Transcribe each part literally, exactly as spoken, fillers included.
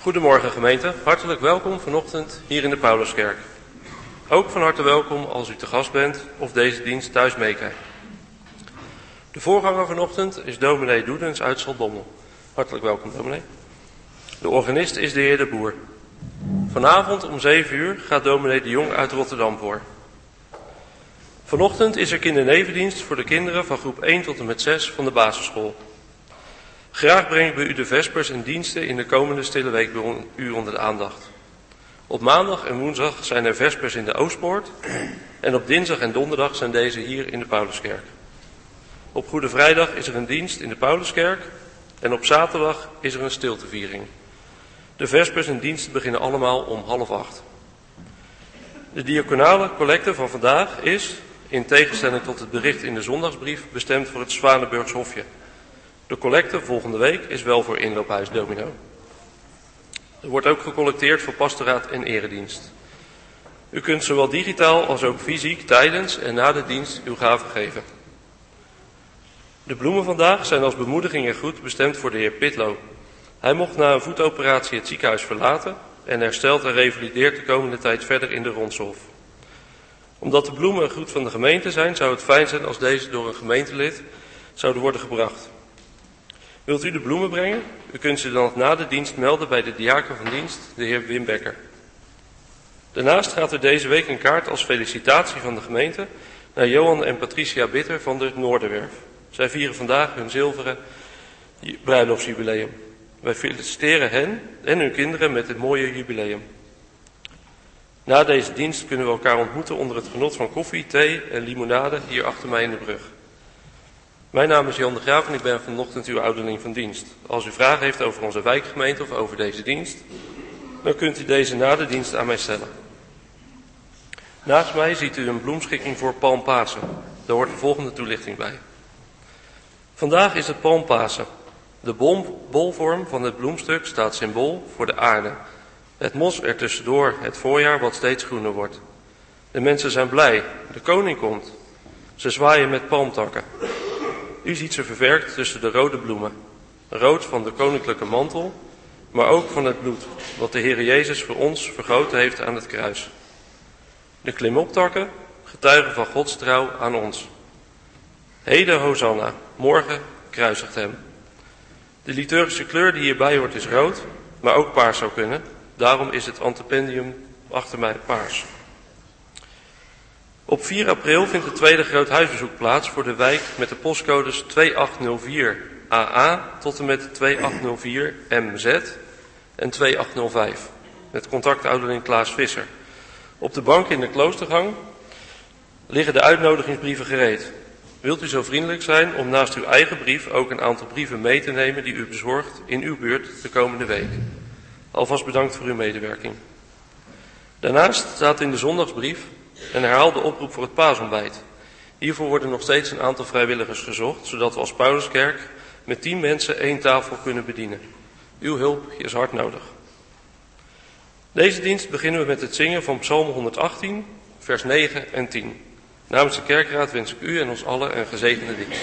Goedemorgen gemeente, hartelijk welkom vanochtend hier in de Pauluskerk. Ook van harte welkom als u te gast bent of deze dienst thuis meekijkt. De voorganger vanochtend is dominee Doedens uit Zaltbommel. Hartelijk welkom dominee. De organist is de heer De Boer. Vanavond om zeven uur gaat dominee De Jong uit Rotterdam voor. Vanochtend is er kindernevendienst voor de kinderen van groep één tot en met zes van de basisschool. Graag breng ik bij u de vespers en diensten in de komende stille week bij u onder de aandacht. Op maandag en woensdag zijn er vespers in de Oostpoort en op dinsdag en donderdag zijn deze hier in de Pauluskerk. Op Goede Vrijdag is er een dienst in de Pauluskerk en op zaterdag is er een stilteviering. De vespers en diensten beginnen allemaal om half acht. De diaconale collecte van vandaag is, in tegenstelling tot het bericht in de zondagsbrief, bestemd voor het Zwanenburgs Hofje. De collecte volgende week is wel voor inloophuis Domino. Er wordt ook gecollecteerd voor pastoraat en eredienst. U kunt zowel digitaal als ook fysiek tijdens en na de dienst uw gave geven. De bloemen vandaag zijn als bemoediging en groet bestemd voor de heer Pitlo. Hij mocht na een voetoperatie het ziekenhuis verlaten en herstelt en revalideert de komende tijd verder in de Ronshof. Omdat de bloemen een groet van de gemeente zijn, zou het fijn zijn als deze door een gemeentelid zouden worden gebracht. Wilt u de bloemen brengen? U kunt ze dan na de dienst melden bij de diaken van dienst, de heer Wim Becker. Daarnaast gaat er deze week een kaart als felicitatie van de gemeente naar Johan en Patricia Bitter van de Noorderwerf. Zij vieren vandaag hun zilveren bruiloftsjubileum. Wij feliciteren hen en hun kinderen met dit mooie jubileum. Na deze dienst kunnen we elkaar ontmoeten onder het genot van koffie, thee en limonade hier achter mij in de brug. Mijn naam is Jan de Graaf en ik ben vanochtend uw ouderling van dienst. Als u vragen heeft over onze wijkgemeente of over deze dienst, dan kunt u deze na de dienst aan mij stellen. Naast mij ziet u een bloemschikking voor Palmpasen. Daar hoort de volgende toelichting bij. Vandaag is het Palmpasen. De bol, bolvorm van het bloemstuk staat symbool voor de aarde. Het mos er tussendoor, het voorjaar wat steeds groener wordt. De mensen zijn blij, de koning komt. Ze zwaaien met palmtakken. U ziet ze verwerkt tussen de rode bloemen. Rood van de koninklijke mantel, maar ook van het bloed, wat de Heere Jezus voor ons vergoten heeft aan het kruis. De klimoptakken getuigen van Gods trouw aan ons. Heden Hosanna, morgen kruisigt hem. De liturgische kleur die hierbij hoort is rood, maar ook paars zou kunnen. Daarom is het antependium achter mij paars. Op vier april vindt het tweede groot huisbezoek plaats voor de wijk met de postcodes twee acht nul vier A A tot en met twee acht nul vier M Z en twee acht nul vijf. Met contactouderling Klaas Visser. Op de bank in de kloostergang liggen de uitnodigingsbrieven gereed. Wilt u zo vriendelijk zijn om naast uw eigen brief ook een aantal brieven mee te nemen die u bezorgt in uw buurt de komende week. Alvast bedankt voor uw medewerking. Daarnaast staat in de zondagsbrief een herhaalde oproep voor het paasontbijt. Hiervoor worden nog steeds een aantal vrijwilligers gezocht, zodat we als Pauluskerk met tien mensen één tafel kunnen bedienen. Uw hulp is hard nodig. Deze dienst beginnen we met het zingen van Psalm honderdachttien, vers negen en tien. Namens de kerkraad wens ik u en ons allen een gezegende dienst.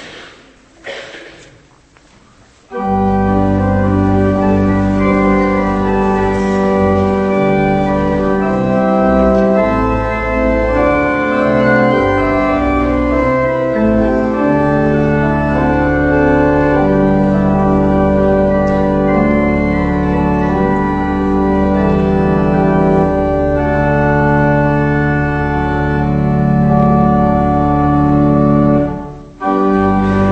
Thank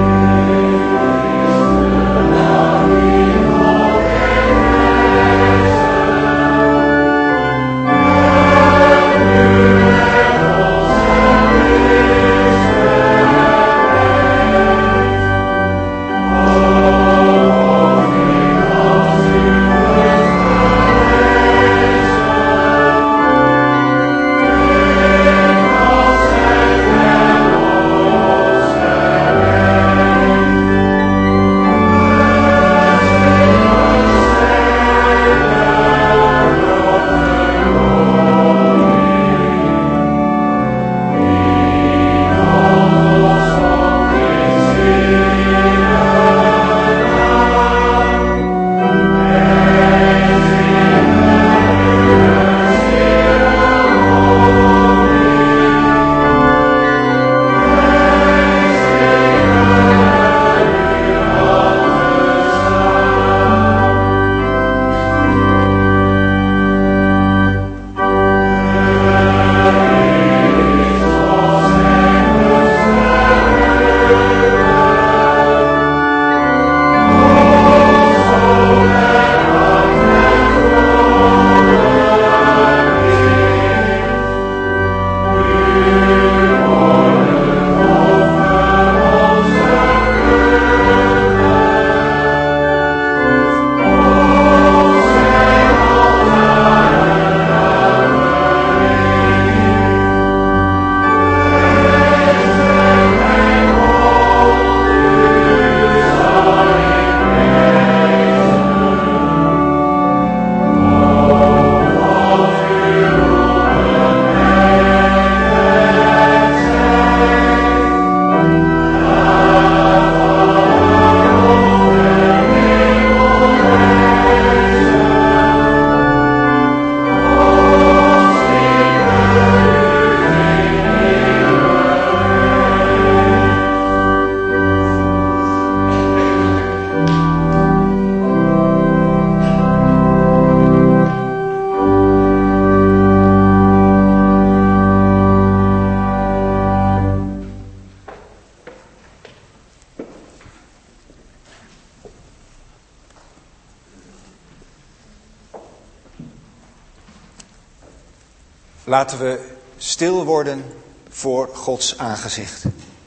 Laten we stil worden voor Gods aangezicht.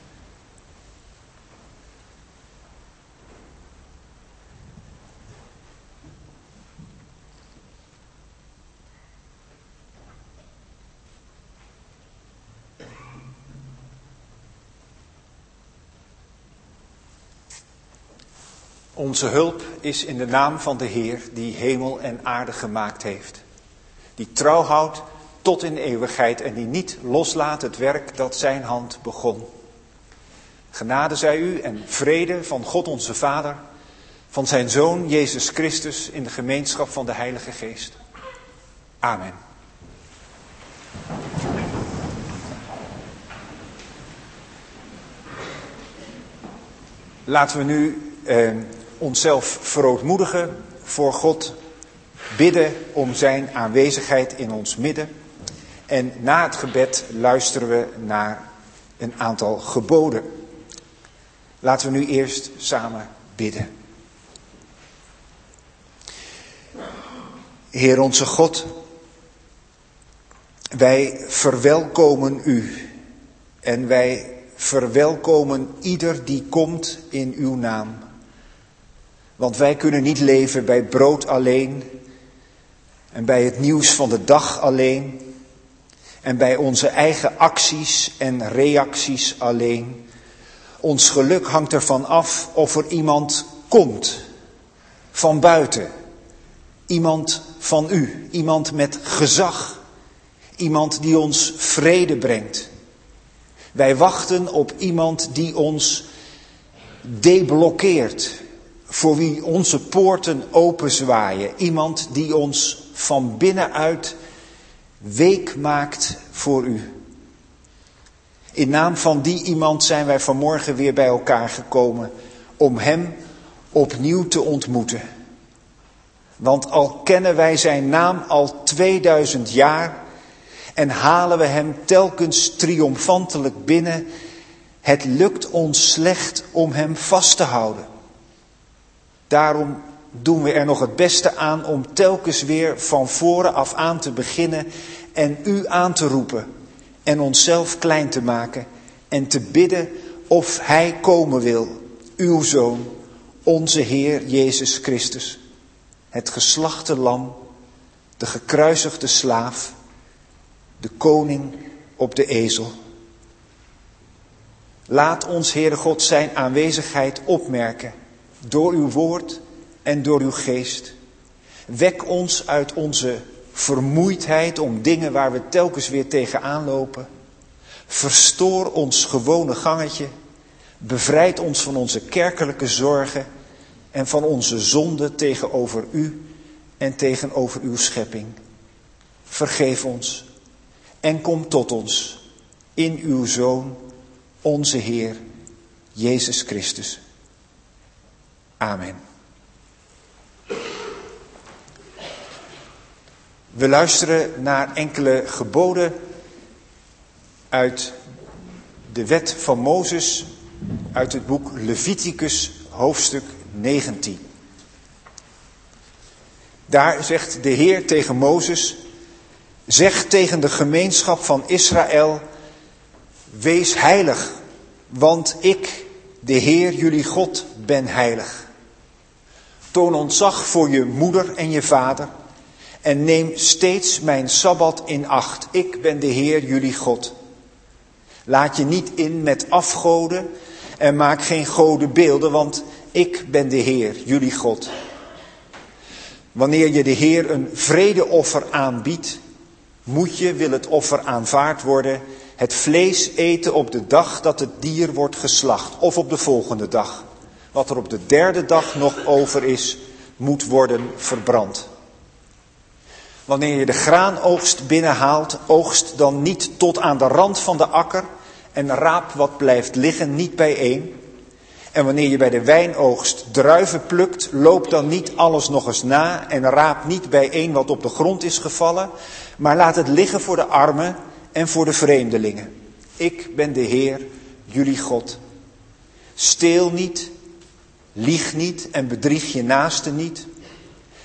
Onze hulp is in de naam van de Heer die hemel en aarde gemaakt heeft. Die trouw houdt tot in eeuwigheid en die niet loslaat het werk dat zijn hand begon. Genade zij u en vrede van God onze Vader, van zijn Zoon Jezus Christus in de gemeenschap van de Heilige Geest. Amen. Laten we nu eh, onszelf verootmoedigen voor God, bidden om zijn aanwezigheid in ons midden. En na het gebed luisteren we naar een aantal geboden. Laten we nu eerst samen bidden. Heer onze God, wij verwelkomen u en wij verwelkomen ieder die komt in uw naam. Want wij kunnen niet leven bij brood alleen en bij het nieuws van de dag alleen en bij onze eigen acties en reacties alleen. Ons geluk hangt ervan af of er iemand komt van buiten. Iemand van u, iemand met gezag, iemand die ons vrede brengt. Wij wachten op iemand die ons deblokkeert, voor wie onze poorten openzwaaien. Iemand die ons van binnenuit week maakt voor u. In naam van die iemand zijn wij vanmorgen weer bij elkaar gekomen om hem opnieuw te ontmoeten. Want al kennen wij zijn naam al tweeduizend jaar en halen we hem telkens triomfantelijk binnen, het lukt ons slecht om hem vast te houden. Daarom doen we er nog het beste aan om telkens weer van voren af aan te beginnen en u aan te roepen en onszelf klein te maken en te bidden of hij komen wil, uw Zoon, onze Heer Jezus Christus, het geslachte lam, de gekruisigde slaaf, de koning op de ezel. Laat ons, Heere God, zijn aanwezigheid opmerken door uw woord en door uw geest. Wek ons uit onze vermoeidheid om dingen waar we telkens weer tegenaan lopen. Verstoor ons gewone gangetje. Bevrijd ons van onze kerkelijke zorgen en van onze zonde tegenover u en tegenover uw schepping. Vergeef ons en kom tot ons in uw Zoon, onze Heer, Jezus Christus. Amen. We luisteren naar enkele geboden uit de wet van Mozes, uit het boek Leviticus, hoofdstuk negentien. Daar zegt de Heer tegen Mozes: zeg tegen de gemeenschap van Israël, wees heilig, want ik, de Heer jullie God, ben heilig. Toon ontzag voor je moeder en je vader en neem steeds mijn Sabbat in acht. Ik ben de Heer jullie God. Laat je niet in met afgoden en maak geen godenbeelden, want ik ben de Heer jullie God. Wanneer je de Heer een vredeoffer aanbiedt, moet je, wil het offer aanvaard worden, het vlees eten op de dag dat het dier wordt geslacht of op de volgende dag. Wat er op de derde dag nog over is, moet worden verbrand. Wanneer je de graanoogst binnenhaalt, oogst dan niet tot aan de rand van de akker en raap wat blijft liggen niet bijeen. En wanneer je bij de wijnoogst druiven plukt, loop dan niet alles nog eens na en raap niet bijeen wat op de grond is gevallen, maar laat het liggen voor de armen en voor de vreemdelingen. Ik ben de Heer, jullie God. Steel niet, lieg niet en bedrieg je naaste niet.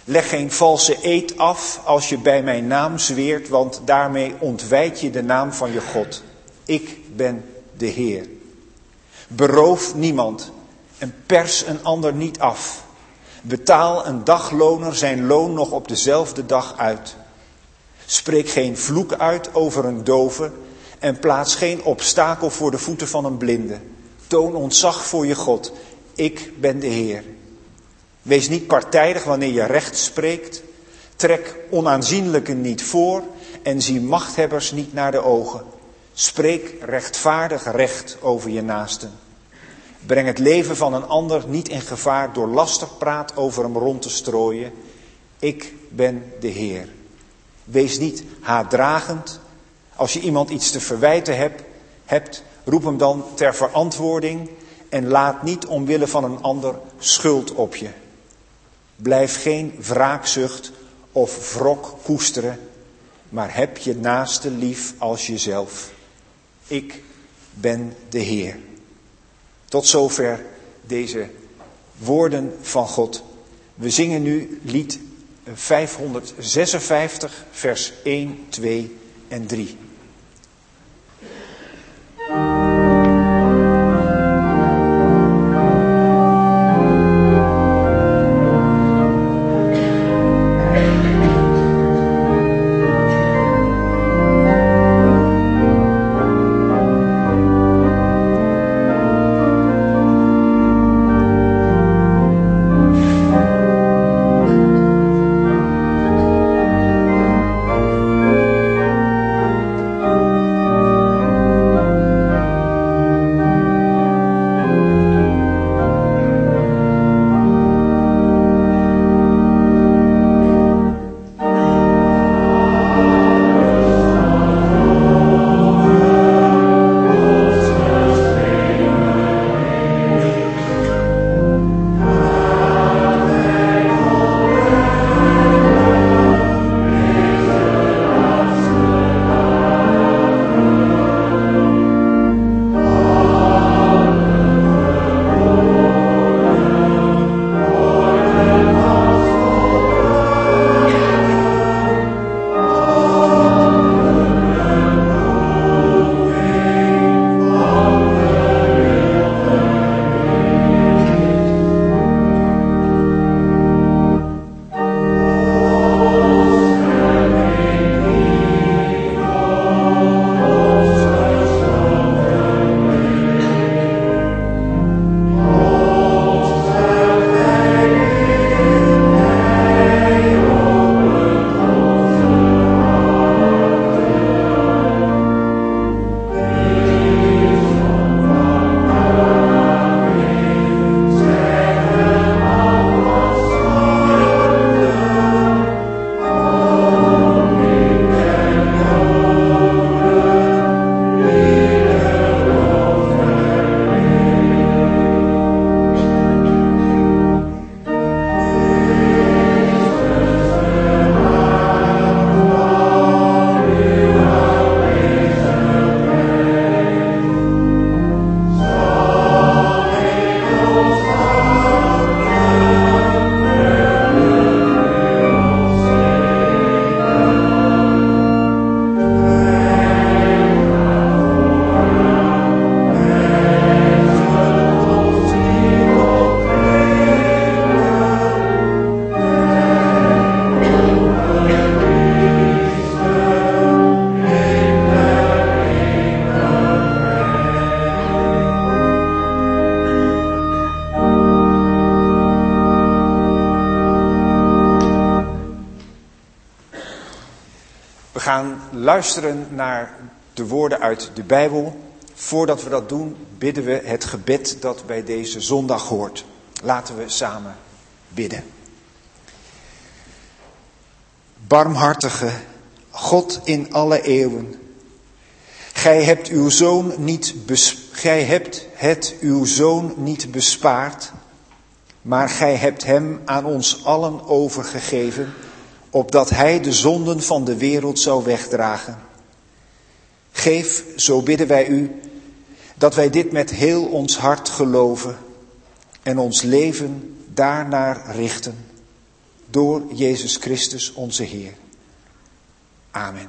Leg geen valse eed af als je bij mijn naam zweert, want daarmee ontwijd je de naam van je God. Ik ben de Heer. Beroof niemand en pers een ander niet af. Betaal een dagloner zijn loon nog op dezelfde dag uit. Spreek geen vloek uit over een dove en plaats geen obstakel voor de voeten van een blinde. Toon ontzag voor je God. Ik ben de Heer. Wees niet partijdig wanneer je recht spreekt. Trek onaanzienlijken niet voor en zie machthebbers niet naar de ogen. Spreek rechtvaardig recht over je naasten. Breng het leven van een ander niet in gevaar door lastig praat over hem rond te strooien. Ik ben de Heer. Wees niet haatdragend. Als je iemand iets te verwijten hebt, hebt, roep hem dan ter verantwoording en laat niet omwille van een ander schuld op je. Blijf geen wraakzucht of wrok koesteren, maar heb je naaste lief als jezelf. Ik ben de Heer. Tot zover deze woorden van God. We zingen nu lied vijfhonderdzesenvijftig, vers één, twee en drie. We gaan luisteren naar de woorden uit de Bijbel. Voordat we dat doen, bidden we het gebed dat bij deze zondag hoort. Laten we samen bidden. Barmhartige God in alle eeuwen, gij hebt uw zoon niet bes- gij hebt het uw zoon niet bespaard, maar gij hebt hem aan ons allen overgegeven, opdat hij de zonden van de wereld zou wegdragen. Geef, zo bidden wij u, dat wij dit met heel ons hart geloven en ons leven daarnaar richten. door Jezus Christus onze Heer. Amen.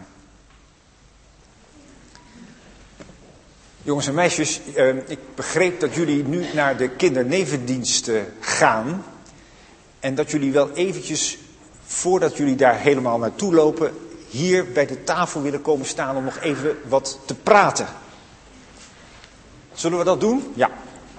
Jongens en meisjes, eh, ik begreep dat jullie nu naar de kindernevendienst eh, gaan. En dat jullie wel eventjes, voordat jullie daar helemaal naartoe lopen, hier bij de tafel willen komen staan om nog even wat te praten. Zullen we dat doen? Ja.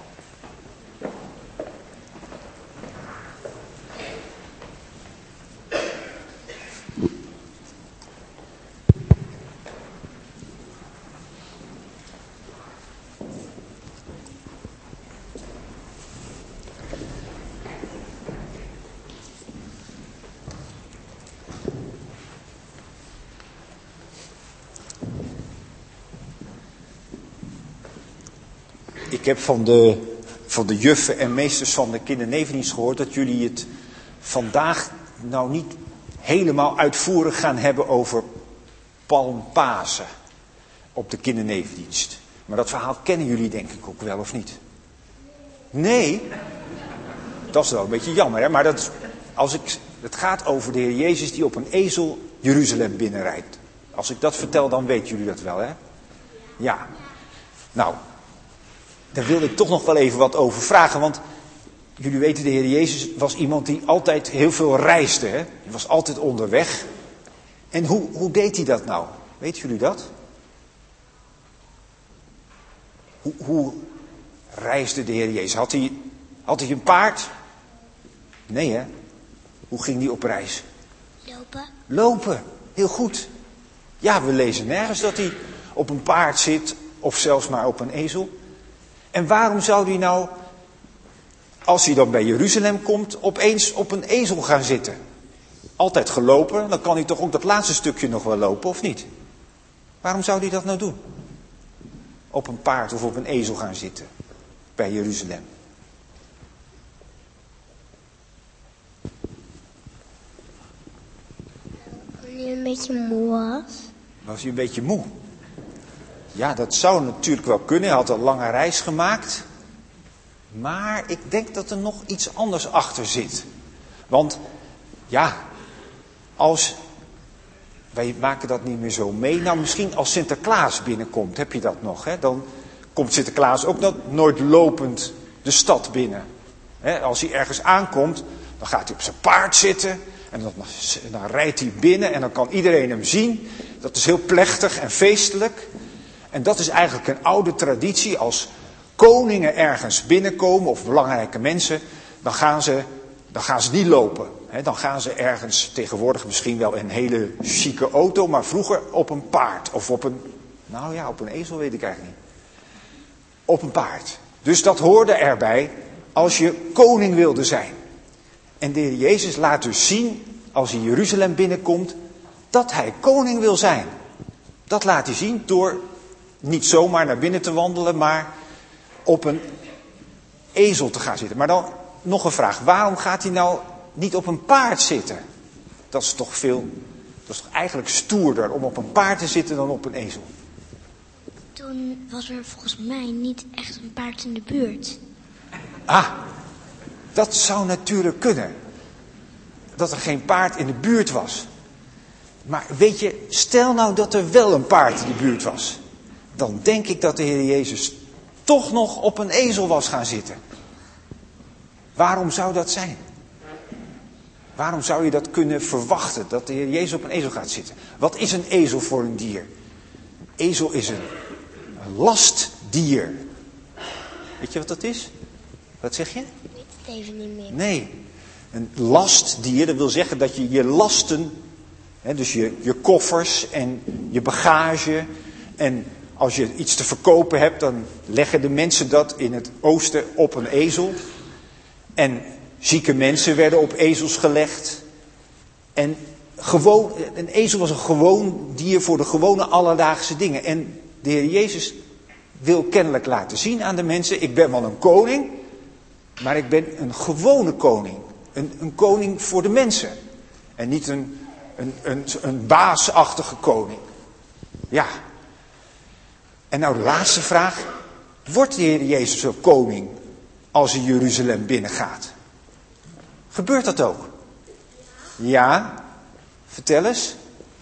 Ik heb van de, van de juffen en meesters van de kindernevendienst gehoord dat jullie het vandaag nou niet helemaal uitvoerig gaan hebben over Palmpasen op de kindernevendienst. Maar dat verhaal kennen jullie denk ik ook wel, of niet? Nee? Dat is wel een beetje jammer, hè? Maar dat, als ik, het gaat over de Heer Jezus die op een ezel Jeruzalem binnenrijdt. Als ik dat vertel, dan weten jullie dat wel, hè? Ja. Nou, daar wilde ik toch nog wel even wat over vragen, want jullie weten, de Heer Jezus was iemand die altijd heel veel reisde, hè? Hij was altijd onderweg. En hoe, hoe deed hij dat nou? Weten jullie dat? Hoe, hoe reisde de Heer Jezus? Had hij, had hij een paard? Nee, hè? Hoe ging hij op reis? Lopen. Lopen, heel goed. Ja, we lezen nergens dat hij op een paard zit of zelfs maar op een ezel. En waarom zou hij nou, als hij dan bij Jeruzalem komt, opeens op een ezel gaan zitten? Altijd gelopen, dan kan hij toch ook dat laatste stukje nog wel lopen, of niet? Waarom zou hij dat nou doen? Op een paard of op een ezel gaan zitten bij Jeruzalem. Toen hij een beetje moe was. Was hij een beetje moe? Ja, dat zou natuurlijk wel kunnen. Hij had een lange reis gemaakt. Maar ik denk dat er nog iets anders achter zit. Want, ja, als... Wij maken dat niet meer zo mee. Nou, misschien als Sinterklaas binnenkomt, heb je dat nog, hè? Dan komt Sinterklaas ook nog nooit lopend de stad binnen. Hè? Als hij ergens aankomt, dan gaat hij op zijn paard zitten. En dan, dan rijdt hij binnen en dan kan iedereen hem zien. Dat is heel plechtig en feestelijk. En dat is eigenlijk een oude traditie. Als koningen ergens binnenkomen of belangrijke mensen, dan gaan ze, dan gaan ze niet lopen. He, dan gaan ze ergens, tegenwoordig misschien wel in een hele chique auto, maar vroeger op een paard. Of op een, nou ja, op een ezel weet ik eigenlijk niet. Op een paard. Dus dat hoorde erbij als je koning wilde zijn. En de Heer Jezus laat dus zien, als hij Jeruzalem binnenkomt, dat hij koning wil zijn. Dat laat hij zien door niet zomaar naar binnen te wandelen, maar op een ezel te gaan zitten. Maar dan nog een vraag. Waarom gaat hij nou niet op een paard zitten? Dat is toch veel, dat is toch eigenlijk stoerder om op een paard te zitten dan op een ezel? Toen was er volgens mij niet echt een paard in de buurt. Ah, dat zou natuurlijk kunnen. Dat er geen paard in de buurt was. Maar weet je, stel nou dat er wel een paard in de buurt was. Dan denk ik dat de Heer Jezus toch nog op een ezel was gaan zitten. Waarom zou dat zijn? Waarom zou je dat kunnen verwachten, dat de Heer Jezus op een ezel gaat zitten? Wat is een ezel voor een dier? Ezel is een, een lastdier. Weet je wat dat is? Wat zeg je? Ik weet het even niet meer. Nee, een lastdier, dat wil zeggen dat je je lasten, hè, dus je, je koffers en je bagage, en als je iets te verkopen hebt, dan leggen de mensen dat in het oosten op een ezel. En zieke mensen werden op ezels gelegd. En gewoon, een ezel was een gewoon dier voor de gewone alledaagse dingen. En de Heer Jezus wil kennelijk laten zien aan de mensen, ik ben wel een koning, maar ik ben een gewone koning. Een, een koning voor de mensen. En niet een, een, een, een baasachtige koning. Ja. En nou de laatste vraag. Wordt de Heer Jezus een koning als hij Jeruzalem binnengaat? Gebeurt dat ook? Ja, vertel eens.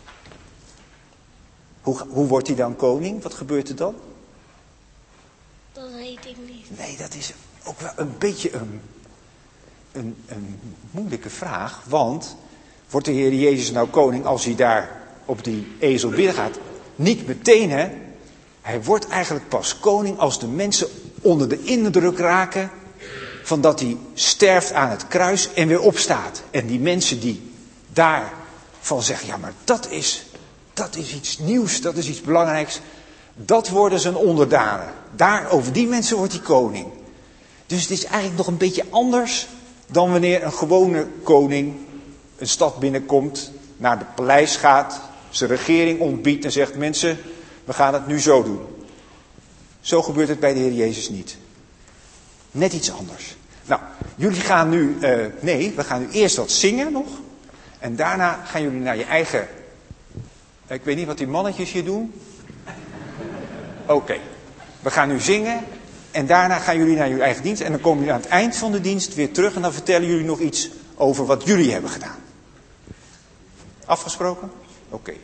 Hoe, hoe wordt hij dan koning? Wat gebeurt er dan? Dat weet ik niet. Nee, dat is ook wel een beetje een, een, een moeilijke vraag. Want wordt de Heer Jezus nou koning als hij daar op die ezel binnengaat? Niet meteen, hè. Hij wordt eigenlijk pas koning als de mensen onder de indruk raken van dat hij sterft aan het kruis en weer opstaat. En die mensen die daarvan zeggen, ja maar dat is, dat is iets nieuws, dat is iets belangrijks. Dat worden zijn onderdanen. Daar, over die mensen wordt hij koning. Dus het is eigenlijk nog een beetje anders dan wanneer een gewone koning een stad binnenkomt, naar het paleis gaat, zijn regering ontbiedt en zegt, mensen, we gaan het nu zo doen. Zo gebeurt het bij de Heer Jezus niet. Net iets anders. Nou, jullie gaan nu, uh, nee, we gaan nu eerst wat zingen nog. En daarna gaan jullie naar je eigen, ik weet niet wat die mannetjes hier doen. Oké, okay. We gaan nu zingen en daarna gaan jullie naar jullie eigen dienst. En dan komen jullie aan het eind van de dienst weer terug en dan vertellen jullie nog iets over wat jullie hebben gedaan. Afgesproken? Oké. Okay.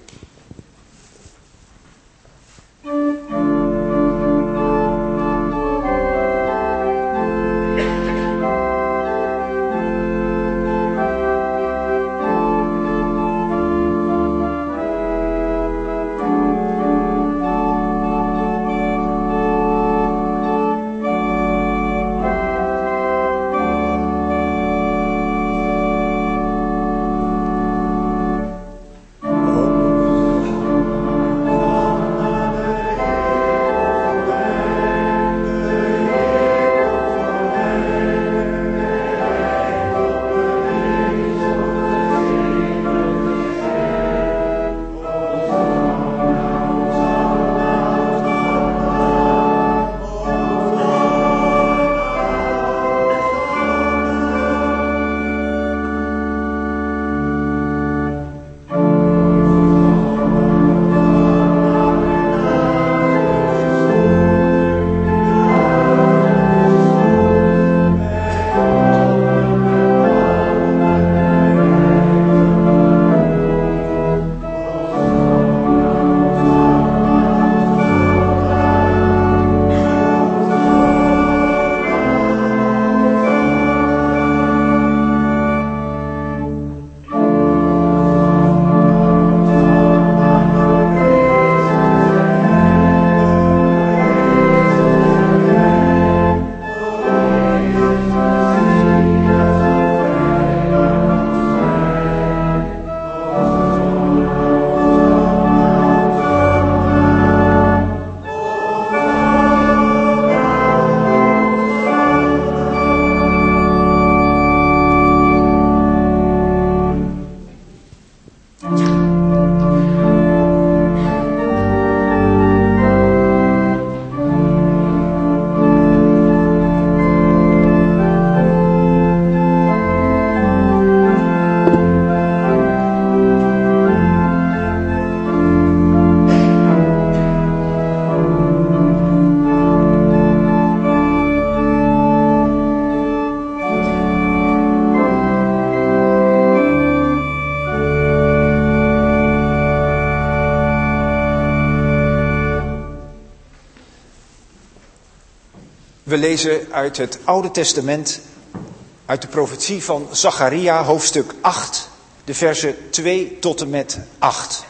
We lezen uit het Oude Testament, uit de profetie van Zacharia, hoofdstuk acht, de versen twee tot en met acht.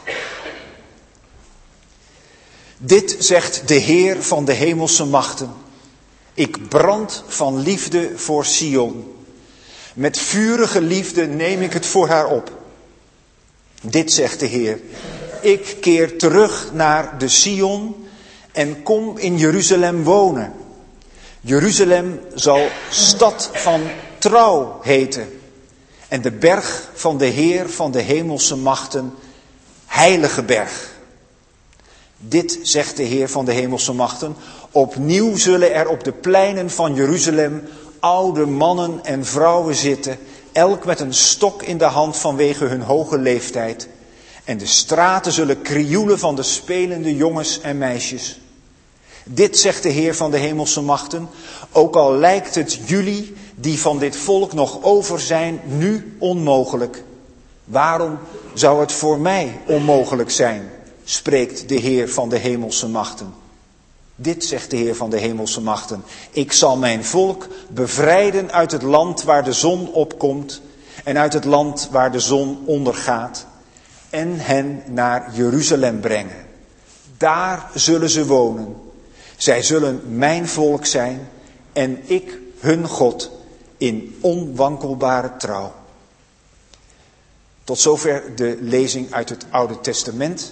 Dit zegt de Heer van de hemelse machten. Ik brand van liefde voor Sion. Met vurige liefde neem ik het voor haar op. Dit zegt de Heer. Ik keer terug naar de Sion en kom in Jeruzalem wonen. Jeruzalem zal stad van trouw heten. En de berg van de Heer van de hemelse machten, heilige berg. Dit zegt de Heer van de hemelse machten. Opnieuw zullen er op de pleinen van Jeruzalem oude mannen en vrouwen zitten, elk met een stok in de hand vanwege hun hoge leeftijd. En de straten zullen krioelen van de spelende jongens en meisjes. Dit zegt de Heer van de hemelse machten, ook al lijkt het jullie die van dit volk nog over zijn nu onmogelijk. Waarom zou het voor mij onmogelijk zijn, spreekt de Heer van de hemelse machten. Dit zegt de Heer van de hemelse machten. Ik zal mijn volk bevrijden uit het land waar de zon opkomt en uit het land waar de zon ondergaat en hen naar Jeruzalem brengen. Daar zullen ze wonen. Zij zullen mijn volk zijn en ik hun God in onwankelbare trouw. Tot zover de lezing uit het Oude Testament.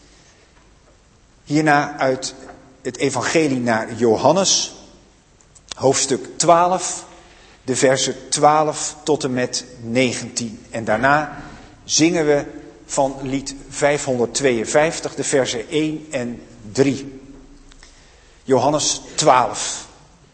Hierna uit het evangelie naar Johannes, hoofdstuk twaalf, de versen twaalf tot en met negentien. En daarna zingen we van lied vijfhonderdtweeënvijftig, de versen één en drie. Johannes twaalf.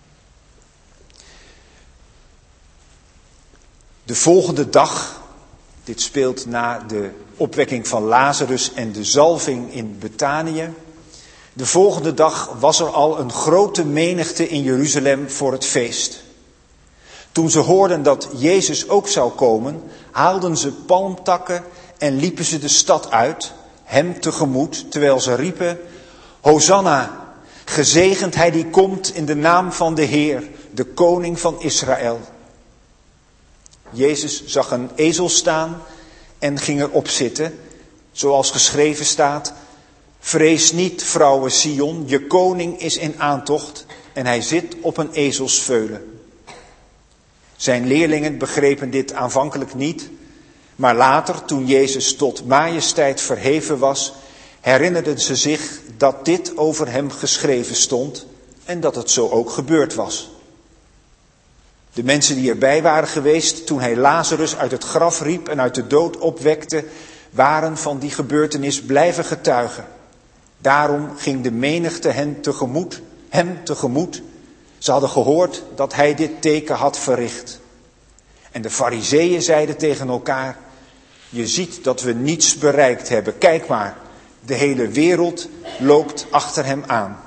De volgende dag, dit speelt na de opwekking van Lazarus en de zalving in Betanië. De volgende dag was er al een grote menigte in Jeruzalem voor het feest. Toen ze hoorden dat Jezus ook zou komen, haalden ze palmtakken en liepen ze de stad uit, hem tegemoet, terwijl ze riepen: Hosanna, gezegend hij die komt in de naam van de Heer, de koning van Israël. Jezus zag een ezel staan en ging erop zitten, zoals geschreven staat: Vrees niet, vrouwe Sion, je koning is in aantocht en hij zit op een ezelsveulen. Zijn leerlingen begrepen dit aanvankelijk niet, maar later, toen Jezus tot majesteit verheven was, herinnerden ze zich dat dit over hem geschreven stond en dat het zo ook gebeurd was. De mensen die erbij waren geweest toen hij Lazarus uit het graf riep en uit de dood opwekte, waren van die gebeurtenis blijven getuigen. Daarom ging de menigte hen tegemoet, hem tegemoet. Ze hadden gehoord dat hij dit teken had verricht. En de Farizeeën zeiden tegen elkaar: je ziet dat we niets bereikt hebben. Kijk maar, de hele wereld loopt achter hem aan.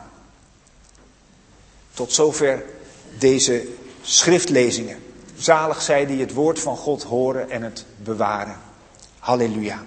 Tot zover deze schriftlezingen. Zalig zij die het woord van God horen en het bewaren. Halleluja.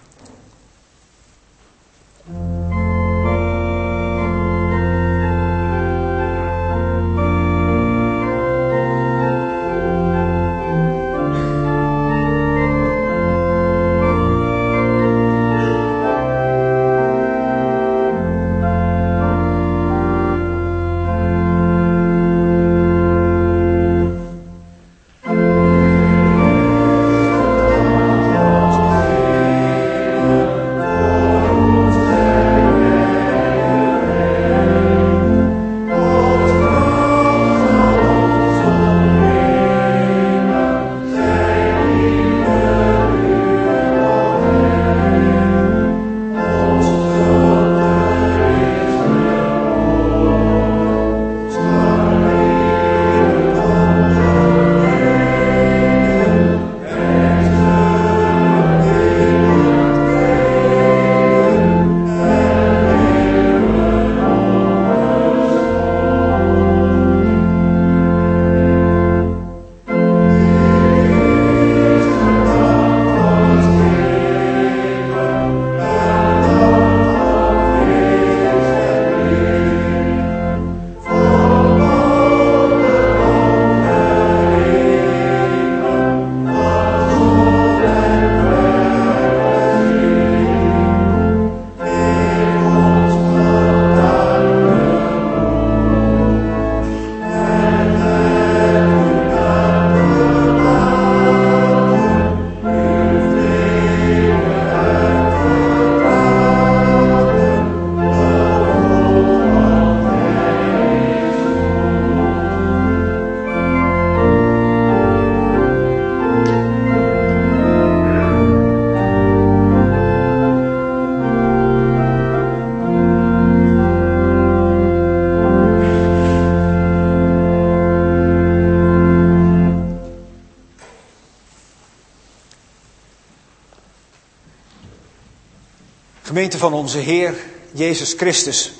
Gemeente van onze Heer Jezus Christus.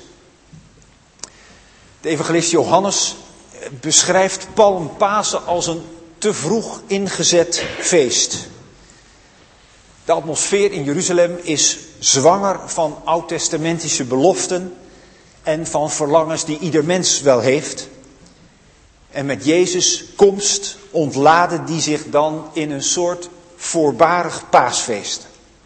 De evangelist Johannes beschrijft Palmpasen als een te vroeg ingezet feest. De atmosfeer in Jeruzalem is zwanger van oud-testamentische beloften en van verlangens die ieder mens wel heeft. En met Jezus' komst ontladen die zich dan in een soort voorbarig paasfeest.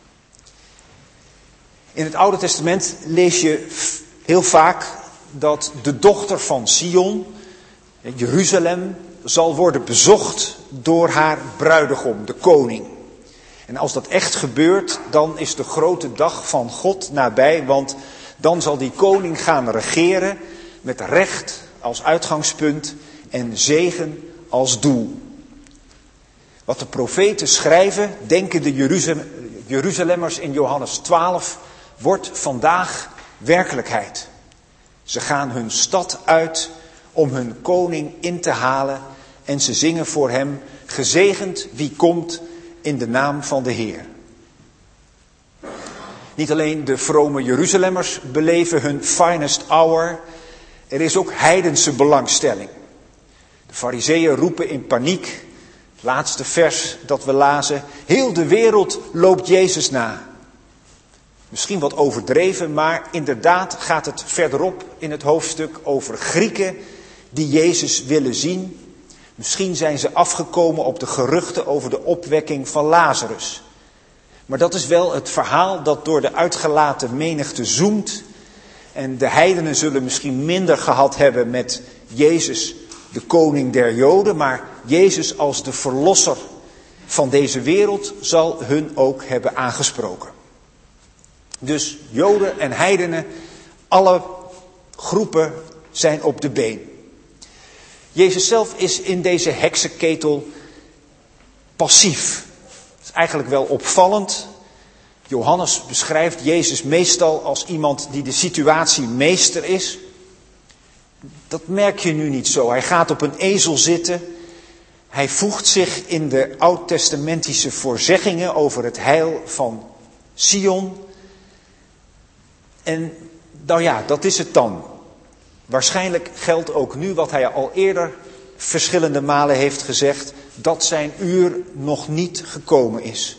In het Oude Testament lees je heel vaak dat de dochter van Sion, Jeruzalem, zal worden bezocht door haar bruidegom, de koning. En als dat echt gebeurt, dan is de grote dag van God nabij, want dan zal die koning gaan regeren met recht als uitgangspunt en zegen als doel. Wat de profeten schrijven, denken de Jeruzalemmers in Johannes twaalf, wordt vandaag werkelijkheid. Ze gaan hun stad uit om hun koning in te halen en ze zingen voor hem: gezegend wie komt in de naam van de Heer. Niet alleen de vrome Jeruzalemmers beleven hun finest hour, er is ook heidense belangstelling. De Farizeeën roepen in paniek, het laatste vers dat we lazen: heel de wereld loopt Jezus na. Misschien wat overdreven, maar inderdaad gaat het verderop in het hoofdstuk over Grieken die Jezus willen zien. Misschien zijn ze afgekomen op de geruchten over de opwekking van Lazarus. Maar dat is wel het verhaal dat door de uitgelaten menigte zoemt. En de heidenen zullen misschien minder gehad hebben met Jezus, de koning der Joden. Maar Jezus als de verlosser van deze wereld zal hun ook hebben aangesproken. Dus Joden en heidenen, alle groepen zijn op de been. Jezus zelf is in deze heksenketel passief. Dat is eigenlijk wel opvallend. Johannes beschrijft Jezus meestal als iemand die de situatie meester is. Dat merk je nu niet zo. Hij gaat op een ezel zitten. Hij voegt zich in de oud-testamentische voorzeggingen over het heil van Sion. En nou ja, dat is het dan. Waarschijnlijk geldt ook nu wat hij al eerder verschillende malen heeft gezegd, dat zijn uur nog niet gekomen is.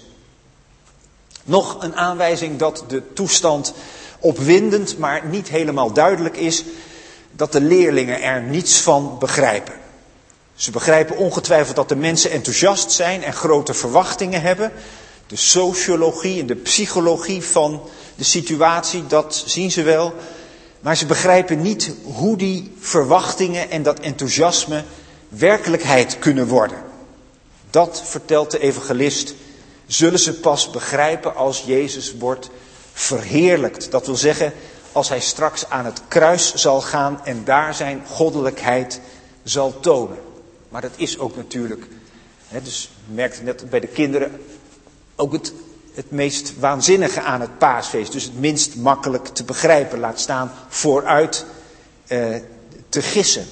Nog een aanwijzing dat de toestand opwindend, maar niet helemaal duidelijk is, dat de leerlingen er niets van begrijpen. Ze begrijpen ongetwijfeld dat de mensen enthousiast zijn en grote verwachtingen hebben. De sociologie en de psychologie van de situatie, dat zien ze wel. Maar ze begrijpen niet hoe die verwachtingen en dat enthousiasme werkelijkheid kunnen worden. Dat, vertelt de evangelist, zullen ze pas begrijpen als Jezus wordt verheerlijkt. Dat wil zeggen, als hij straks aan het kruis zal gaan en daar zijn goddelijkheid zal tonen. Maar dat is ook natuurlijk, hè, dus je merkt net bij de kinderen, ook het, het meest waanzinnige aan het paasfeest. Dus het minst makkelijk te begrijpen, laat staan vooruit eh, te gissen.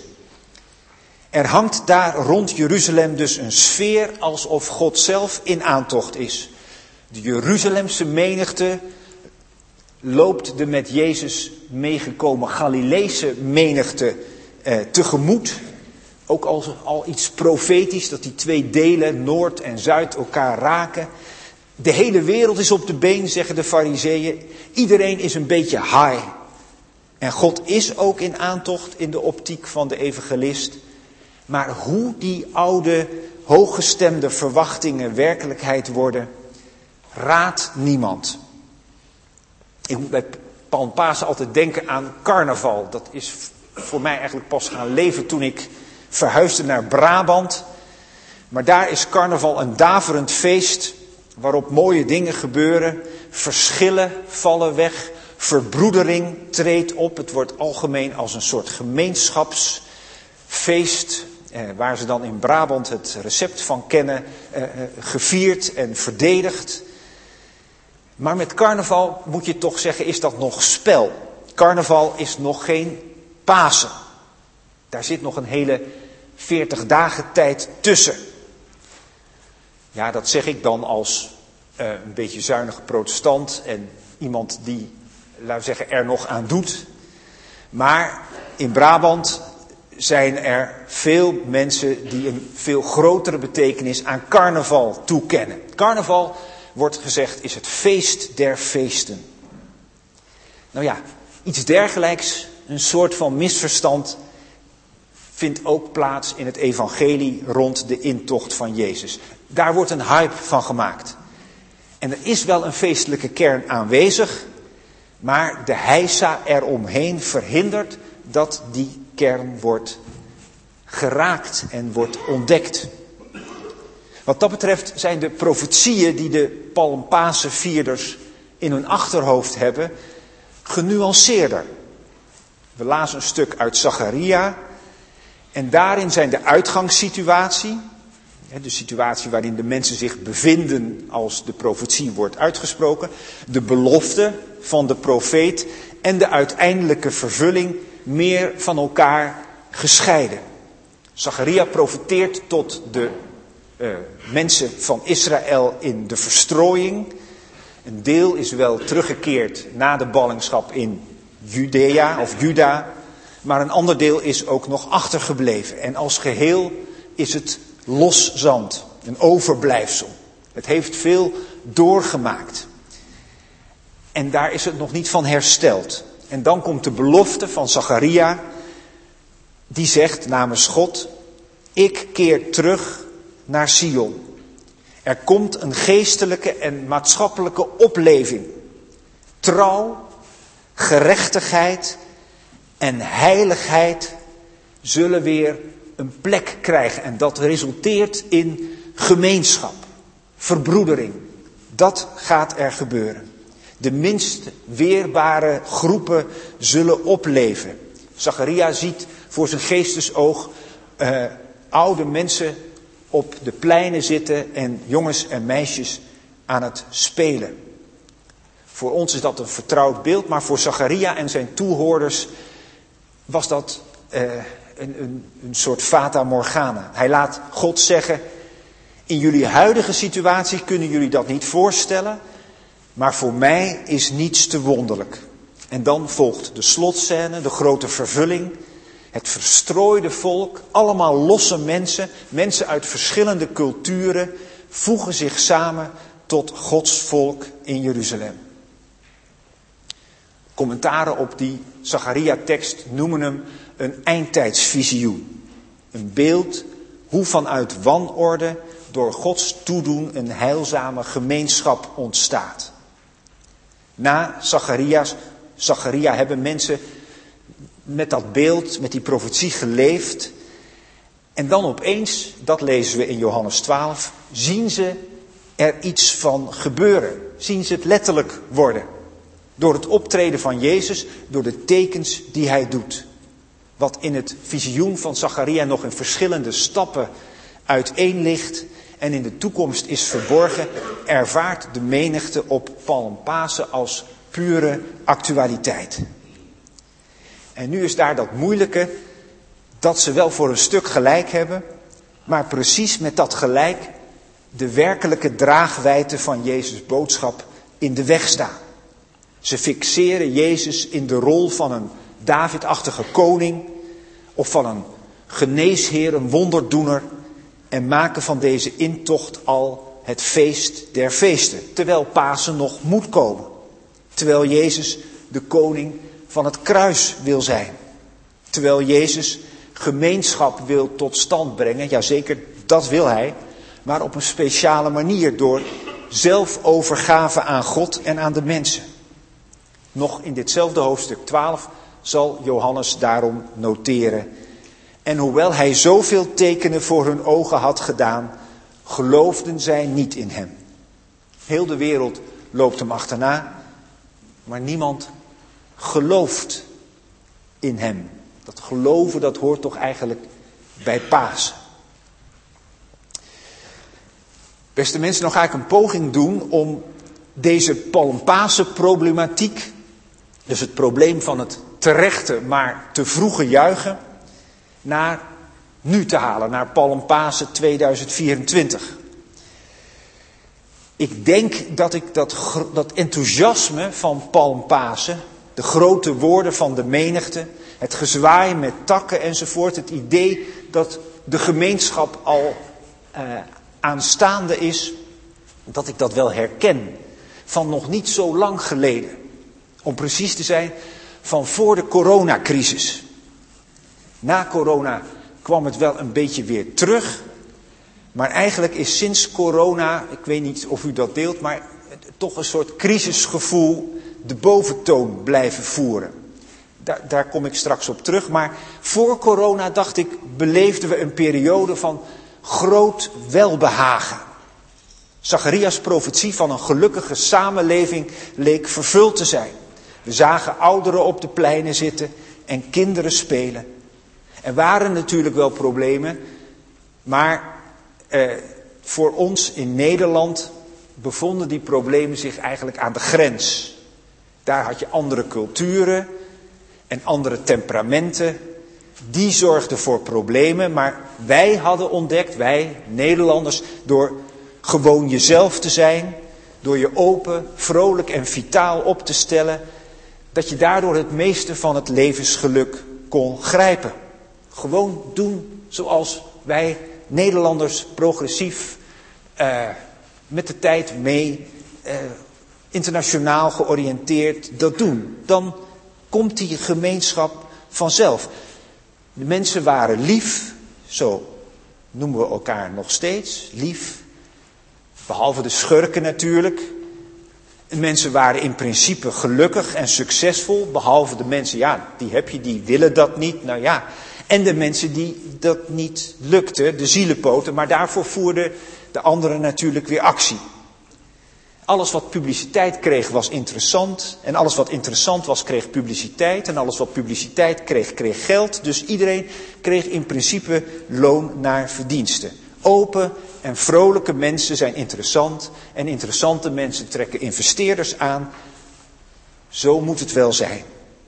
Er hangt daar rond Jeruzalem dus een sfeer alsof God zelf in aantocht is. De Jeruzalemse menigte loopt de met Jezus meegekomen Galileese menigte eh, tegemoet. Ook al, al iets profetisch, dat die twee delen, Noord en Zuid, elkaar raken. De hele wereld is op de been, zeggen de Farizeeën. Iedereen is een beetje high. En God is ook in aantocht in de optiek van de evangelist. Maar hoe die oude, hooggestemde verwachtingen werkelijkheid worden, raadt niemand. Ik moet bij Palmpasen altijd denken aan carnaval. Dat is voor mij eigenlijk pas gaan leven toen ik verhuisde naar Brabant. Maar daar is carnaval een daverend feest waarop mooie dingen gebeuren. Verschillen vallen weg. Verbroedering treedt op. Het wordt algemeen als een soort gemeenschapsfeest, eh, waar ze dan in Brabant het recept van kennen, eh, gevierd en verdedigd. Maar met carnaval moet je toch zeggen, is dat nog spel. Carnaval is nog geen Pasen. Daar zit nog een hele veertig dagen tijd tussen. Ja, dat zeg ik dan als uh, een beetje zuinige protestant en iemand die, laten we zeggen, er nog aan doet. Maar in Brabant zijn er veel mensen die een veel grotere betekenis aan carnaval toekennen. Carnaval wordt gezegd, is het feest der feesten. Nou ja, iets dergelijks, een soort van misverstand, vindt ook plaats in het evangelie rond de intocht van Jezus. Daar wordt een hype van gemaakt. En er is wel een feestelijke kern aanwezig, maar de heisa eromheen verhindert dat die kern wordt geraakt en wordt ontdekt. Wat dat betreft zijn de profetieën die de Palmpasenvierders in hun achterhoofd hebben genuanceerder. We lazen een stuk uit Zacharia en daarin zijn de uitgangssituatie, de situatie waarin de mensen zich bevinden als de profetie wordt uitgesproken, de belofte van de profeet en de uiteindelijke vervulling meer van elkaar gescheiden. Zacharia profeteert tot de uh, mensen van Israël in de verstrooiing. Een deel is wel teruggekeerd na de ballingschap in Judea of Juda, maar een ander deel is ook nog achtergebleven. En als geheel is het los zand, een overblijfsel. Het heeft veel doorgemaakt. En daar is het nog niet van hersteld. En dan komt de belofte van Zacharia, die zegt namens God, ik keer terug naar Sion. Er komt een geestelijke en maatschappelijke opleving. Trouw, gerechtigheid en heiligheid zullen weer een plek krijgen. En dat resulteert in gemeenschap, verbroedering. Dat gaat er gebeuren. De minst weerbare groepen zullen opleven. Zacharia ziet voor zijn geestesoog uh, oude mensen op de pleinen zitten en jongens en meisjes aan het spelen. Voor ons is dat een vertrouwd beeld, maar voor Zacharia en zijn toehoorders was dat uh, een, een, een soort fata morgana. Hij laat God zeggen, in jullie huidige situatie kunnen jullie dat niet voorstellen, maar voor mij is niets te wonderlijk. En dan volgt de slotscène, de grote vervulling. Het verstrooide volk, allemaal losse mensen, mensen uit verschillende culturen, voegen zich samen tot Gods volk in Jeruzalem. Commentaren op die Zacharia-tekst noemen hem een eindtijdsvisioen. Een beeld hoe vanuit wanorde door Gods toedoen een heilzame gemeenschap ontstaat. Na Zacharias, Zacharia hebben mensen met dat beeld, met die profetie geleefd. En dan opeens, dat lezen we in Johannes twaalf, zien ze er iets van gebeuren. Zien ze het letterlijk worden. Door het optreden van Jezus, door de tekens die hij doet. Wat in het visioen van Zacharia nog in verschillende stappen uiteen ligt en in de toekomst is verborgen, ervaart de menigte op Palmpasen als pure actualiteit. En nu is daar dat moeilijke, dat ze wel voor een stuk gelijk hebben, maar precies met dat gelijk de werkelijke draagwijdte van Jezus' boodschap in de weg staan. Ze fixeren Jezus in de rol van een Davidachtige koning of van een geneesheer, een wonderdoener en maken van deze intocht al het feest der feesten, terwijl Pasen nog moet komen. Terwijl Jezus de koning van het kruis wil zijn. Terwijl Jezus gemeenschap wil tot stand brengen. Jazeker, dat wil hij. Maar op een speciale manier door zelfovergave aan God en aan de mensen. Nog in ditzelfde hoofdstuk twaalf zal Johannes daarom noteren. En hoewel hij zoveel tekenen voor hun ogen had gedaan, geloofden zij niet in hem. Heel de wereld loopt hem achterna, maar niemand gelooft in hem. Dat geloven, dat hoort toch eigenlijk bij Pasen. Beste mensen, nog ga ik een poging doen om deze Palmpasen problematiek, dus het probleem van het terechte, maar te vroege juichen, naar nu te halen, naar Palmpasen tweeduizend vierentwintig. Ik denk dat ik dat, dat enthousiasme van Palmpasen, de grote woorden van de menigte, het gezwaai met takken enzovoort, het idee dat de gemeenschap al uh, aanstaande is, dat ik dat wel herken van nog niet zo lang geleden. Om precies te zijn, van voor de coronacrisis. Na corona kwam het wel een beetje weer terug. Maar eigenlijk is sinds corona, ik weet niet of u dat deelt, maar toch een soort crisisgevoel de boventoon blijven voeren. Daar, daar kom ik straks op terug. Maar voor corona, dacht ik, beleefden we een periode van groot welbehagen. Zacharias' profetie van een gelukkige samenleving leek vervuld te zijn. We zagen ouderen op de pleinen zitten en kinderen spelen. Er waren natuurlijk wel problemen, maar eh, voor ons in Nederland bevonden die problemen zich eigenlijk aan de grens. Daar had je andere culturen en andere temperamenten. Die zorgden voor problemen, maar wij hadden ontdekt, wij Nederlanders, door gewoon jezelf te zijn, door je open, vrolijk en vitaal op te stellen, dat je daardoor het meeste van het levensgeluk kon grijpen. Gewoon doen zoals wij Nederlanders progressief, uh, met de tijd mee, uh, internationaal georiënteerd dat doen. Dan komt die gemeenschap vanzelf. De mensen waren lief, zo noemen we elkaar nog steeds, lief. Behalve de schurken natuurlijk. De mensen waren in principe gelukkig en succesvol. Behalve de mensen, ja, die heb je, die willen dat niet. Nou ja, en de mensen die dat niet lukte, de zielepoten. Maar daarvoor voerden de anderen natuurlijk weer actie. Alles wat publiciteit kreeg was interessant. En alles wat interessant was kreeg publiciteit. En alles wat publiciteit kreeg, kreeg geld. Dus iedereen kreeg in principe loon naar verdiensten. Open en vrolijke mensen zijn interessant. En interessante mensen trekken investeerders aan. Zo moet het wel zijn.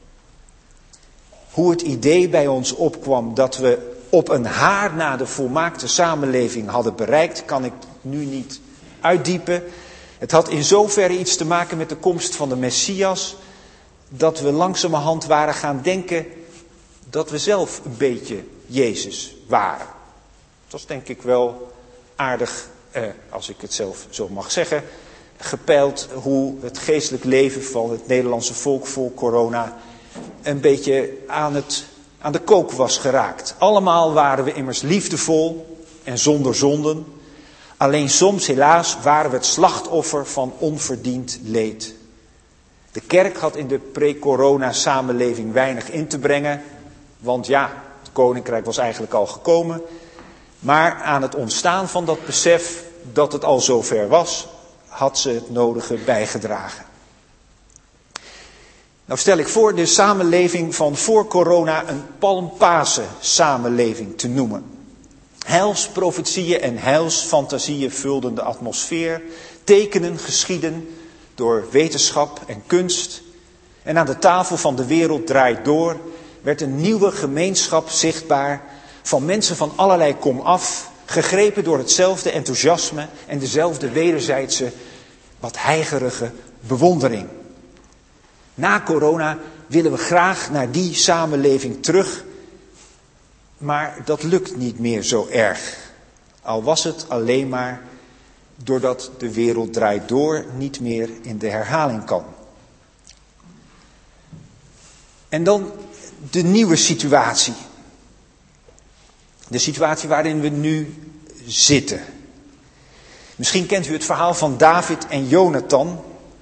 Hoe het idee bij ons opkwam dat we op een haar na de volmaakte samenleving hadden bereikt, kan ik nu niet uitdiepen. Het had in zoverre iets te maken met de komst van de Messias, dat we langzamerhand waren gaan denken dat we zelf een beetje Jezus waren. Het was denk ik wel aardig, eh, als ik het zelf zo mag zeggen, gepeild hoe het geestelijk leven van het Nederlandse volk voor corona een beetje aan, het, aan de kook was geraakt. Allemaal waren we immers liefdevol en zonder zonden. Alleen soms helaas waren we het slachtoffer van onverdiend leed. De kerk had in de pre-corona samenleving weinig in te brengen. Want ja, het koninkrijk was eigenlijk al gekomen. Maar aan het ontstaan van dat besef dat het al zover was, had ze het nodige bijgedragen. Nou stel ik voor de samenleving van voor corona een palmpasen samenleving te noemen. Heilsprofetieën en heilsfantasieën vulden de atmosfeer. Tekenen geschieden door wetenschap en kunst. En aan de tafel van de wereld draait door werd een nieuwe gemeenschap zichtbaar van mensen van allerlei komaf, gegrepen door hetzelfde enthousiasme en dezelfde wederzijdse, wat heigerige bewondering. Na corona willen we graag naar die samenleving terug, maar dat lukt niet meer zo erg. Al was het alleen maar doordat de wereld draait door niet meer in de herhaling kan. En dan de nieuwe situatie. De situatie waarin we nu zitten. Misschien kent u het verhaal van David en Jonathan.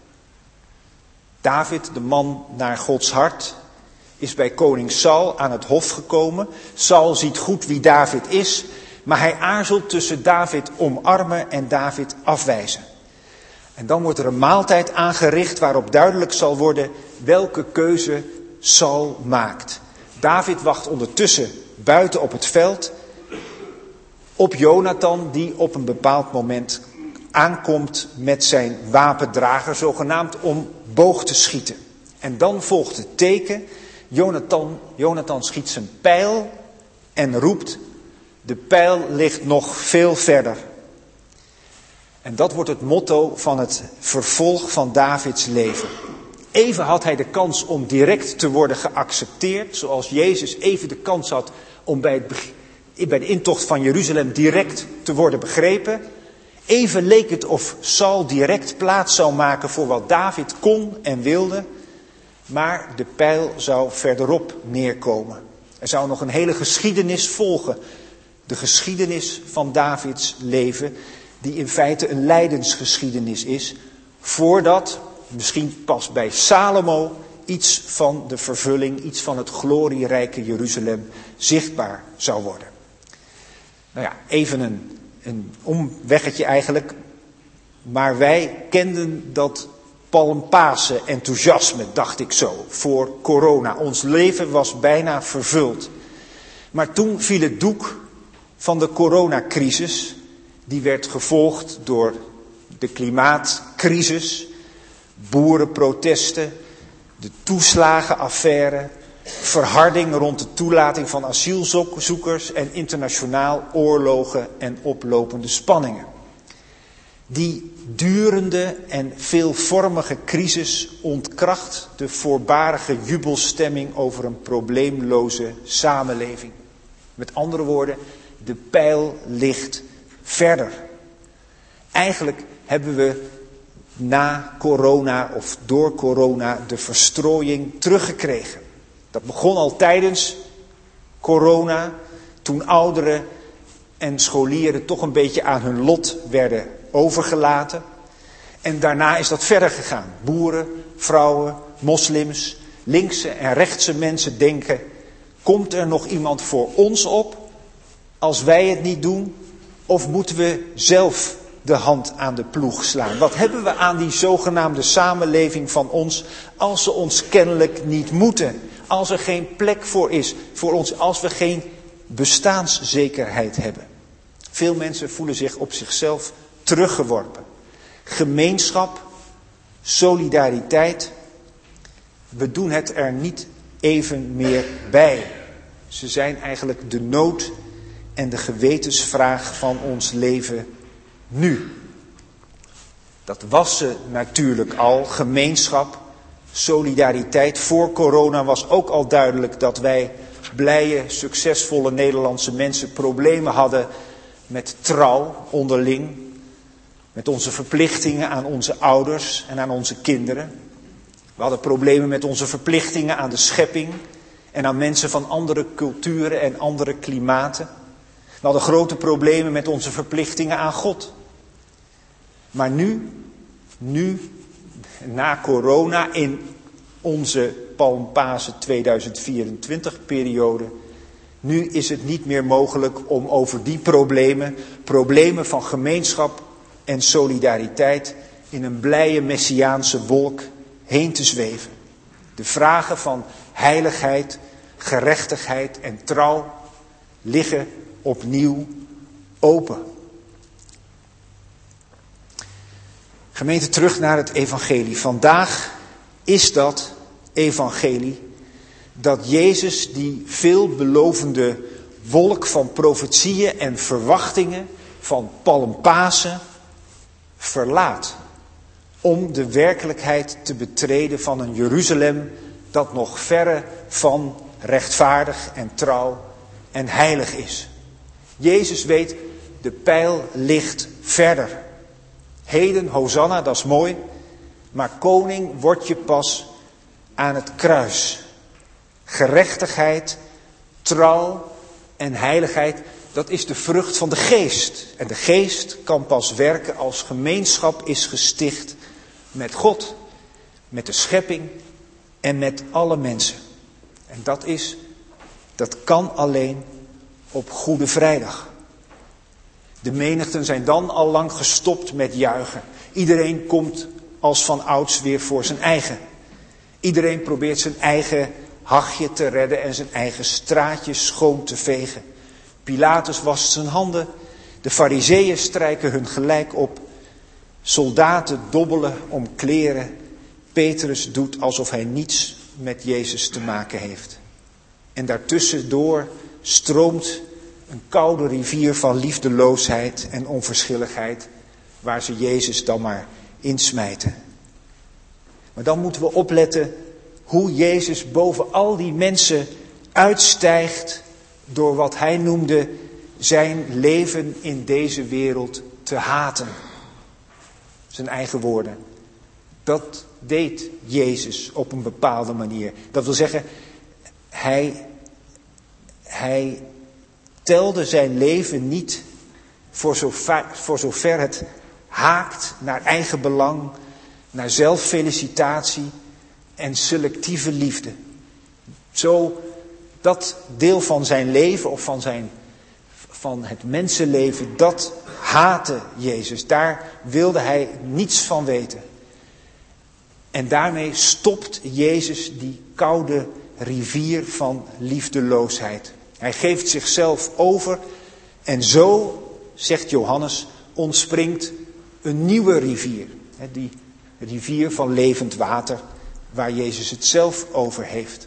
David, de man naar Gods hart, is bij koning Saul aan het hof gekomen. Saul ziet goed wie David is, maar hij aarzelt tussen David omarmen en David afwijzen. En dan wordt er een maaltijd aangericht waarop duidelijk zal worden welke keuze Saul maakt. David wacht ondertussen buiten op het veld op Jonathan, die op een bepaald moment aankomt met zijn wapendrager, zogenaamd om boog te schieten. En dan volgt het teken. Jonathan, Jonathan schiet zijn pijl en roept: de pijl ligt nog veel verder. En dat wordt het motto van het vervolg van Davids leven. Even had hij de kans om direct te worden geaccepteerd, zoals Jezus even de kans had om bij, het, bij de intocht van Jeruzalem direct te worden begrepen. Even leek het of Saul direct plaats zou maken voor wat David kon en wilde. Maar de pijl zou verderop neerkomen. Er zou nog een hele geschiedenis volgen. De geschiedenis van Davids leven, die in feite een lijdensgeschiedenis is. Voordat, misschien pas bij Salomo, iets van de vervulling, iets van het glorierijke Jeruzalem zichtbaar zou worden. Nou ja, even een, een omweggetje eigenlijk. Maar wij kenden dat Palmpasen enthousiasme, dacht ik zo, voor corona. Ons leven was bijna vervuld. Maar toen viel het doek van de coronacrisis. Die werd gevolgd door de klimaatcrisis, boerenprotesten, de toeslagenaffaire, verharding rond de toelating van asielzoekers en internationaal oorlogen en oplopende spanningen. Die durende en veelvormige crisis ontkracht de voorbarige jubelstemming over een probleemloze samenleving. Met andere woorden, de pijl ligt verder. Eigenlijk hebben we na corona of door corona de verstrooiing teruggekregen. Dat begon al tijdens corona, toen ouderen en scholieren toch een beetje aan hun lot werden overgelaten. En daarna is dat verder gegaan. Boeren, vrouwen, moslims, linkse en rechtse mensen denken: komt er nog iemand voor ons op als wij het niet doen? Of moeten we zelf de hand aan de ploeg slaan? Wat hebben we aan die zogenaamde samenleving van ons als ze ons kennelijk niet moeten? Als er geen plek voor is voor ons, als we geen bestaanszekerheid hebben. Veel mensen voelen zich op zichzelf teruggeworpen. Gemeenschap, solidariteit, we doen het er niet even meer bij. Ze zijn eigenlijk de nood en de gewetensvraag van ons leven nu. Dat was ze natuurlijk al, gemeenschap, solidariteit. Voor corona was ook al duidelijk dat wij blije, succesvolle Nederlandse mensen problemen hadden met trouw onderling. Met onze verplichtingen aan onze ouders en aan onze kinderen. We hadden problemen met onze verplichtingen aan de schepping en aan mensen van andere culturen en andere klimaten. We hadden grote problemen met onze verplichtingen aan God. Maar nu, nu, na corona, in onze Palmpasen tweeduizend vierentwintig periode, nu is het niet meer mogelijk om over die problemen, problemen van gemeenschap en solidariteit, in een blije messiaanse wolk heen te zweven. De vragen van heiligheid, gerechtigheid en trouw liggen opnieuw open. Gemeente, terug naar het evangelie. Vandaag is dat evangelie dat Jezus die veelbelovende wolk van profetieën en verwachtingen van Palmpasen verlaat. Om de werkelijkheid te betreden van een Jeruzalem dat nog verre van rechtvaardig en trouw en heilig is. Jezus weet, de pijl ligt verder. Heden, Hosanna, dat is mooi, maar koning word je pas aan het kruis. Gerechtigheid, trouw en heiligheid, dat is de vrucht van de geest. En de geest kan pas werken als gemeenschap is gesticht met God, met de schepping en met alle mensen. En dat is, dat kan alleen op Goede Vrijdag. De menigten zijn dan al lang gestopt met juichen. Iedereen komt als van ouds weer voor zijn eigen. Iedereen probeert zijn eigen hachje te redden en zijn eigen straatje schoon te vegen. Pilatus wast zijn handen. De farizeeën strijken hun gelijk op. Soldaten dobbelen om kleren. Petrus doet alsof hij niets met Jezus te maken heeft. En daartussendoor stroomt een koude rivier van liefdeloosheid en onverschilligheid, waar ze Jezus dan maar insmijten. Maar dan moeten we opletten hoe Jezus boven al die mensen uitstijgt door wat hij noemde zijn leven in deze wereld te haten. Zijn eigen woorden. Dat deed Jezus op een bepaalde manier. Dat wil zeggen, hij, hij telde zijn leven niet voor zover, voor zover het haakt naar eigen belang, naar zelffelicitatie en selectieve liefde. Zo, dat deel van zijn leven of van, zijn, van het mensenleven, dat haatte Jezus. Daar wilde hij niets van weten. En daarmee stopt Jezus die koude rivier van liefdeloosheid. Hij geeft zichzelf over en zo, zegt Johannes, ontspringt een nieuwe rivier. Die rivier van levend water waar Jezus het zelf over heeft.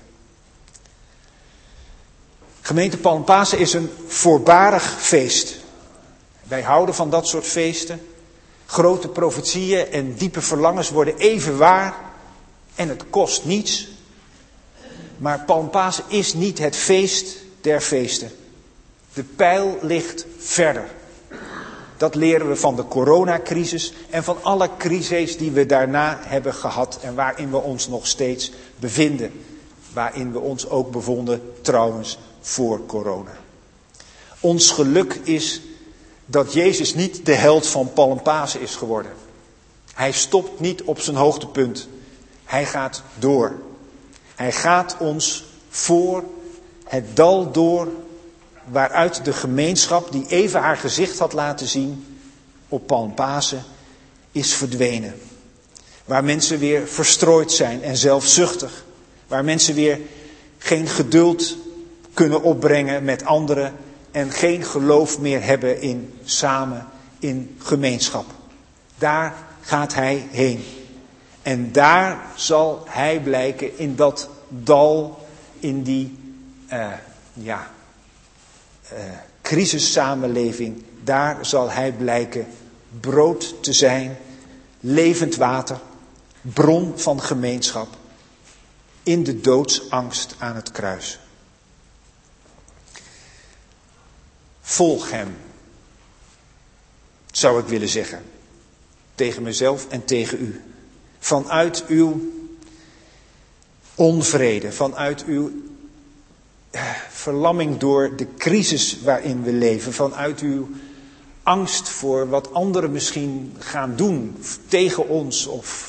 Gemeente Palmpasen is een voorbarig feest. Wij houden van dat soort feesten. Grote profetieën en diepe verlangens worden even waar en het kost niets. Maar Palmpasen is niet het feest der feesten. De pijl ligt verder. Dat leren we van de coronacrisis en van alle crises die we daarna hebben gehad en waarin we ons nog steeds bevinden. Waarin we ons ook bevonden trouwens voor corona. Ons geluk is dat Jezus niet de held van Palmpasen is geworden. Hij stopt niet op zijn hoogtepunt. Hij gaat door. Hij gaat ons voor het dal door waaruit de gemeenschap die even haar gezicht had laten zien op Palmpasen is verdwenen. Waar mensen weer verstrooid zijn en zelfzuchtig. Waar mensen weer geen geduld kunnen opbrengen met anderen en geen geloof meer hebben in samen, in gemeenschap. Daar gaat hij heen. En daar zal hij blijken in dat dal, in die uh, ja, uh, crisissamenleving. Daar zal hij blijken brood te zijn, levend water, bron van gemeenschap. In de doodsangst aan het kruis. Volg hem, zou ik willen zeggen. Tegen mezelf en tegen u. Vanuit uw onvrede, vanuit uw verlamming door de crisis waarin we leven. Vanuit uw angst voor wat anderen misschien gaan doen tegen ons of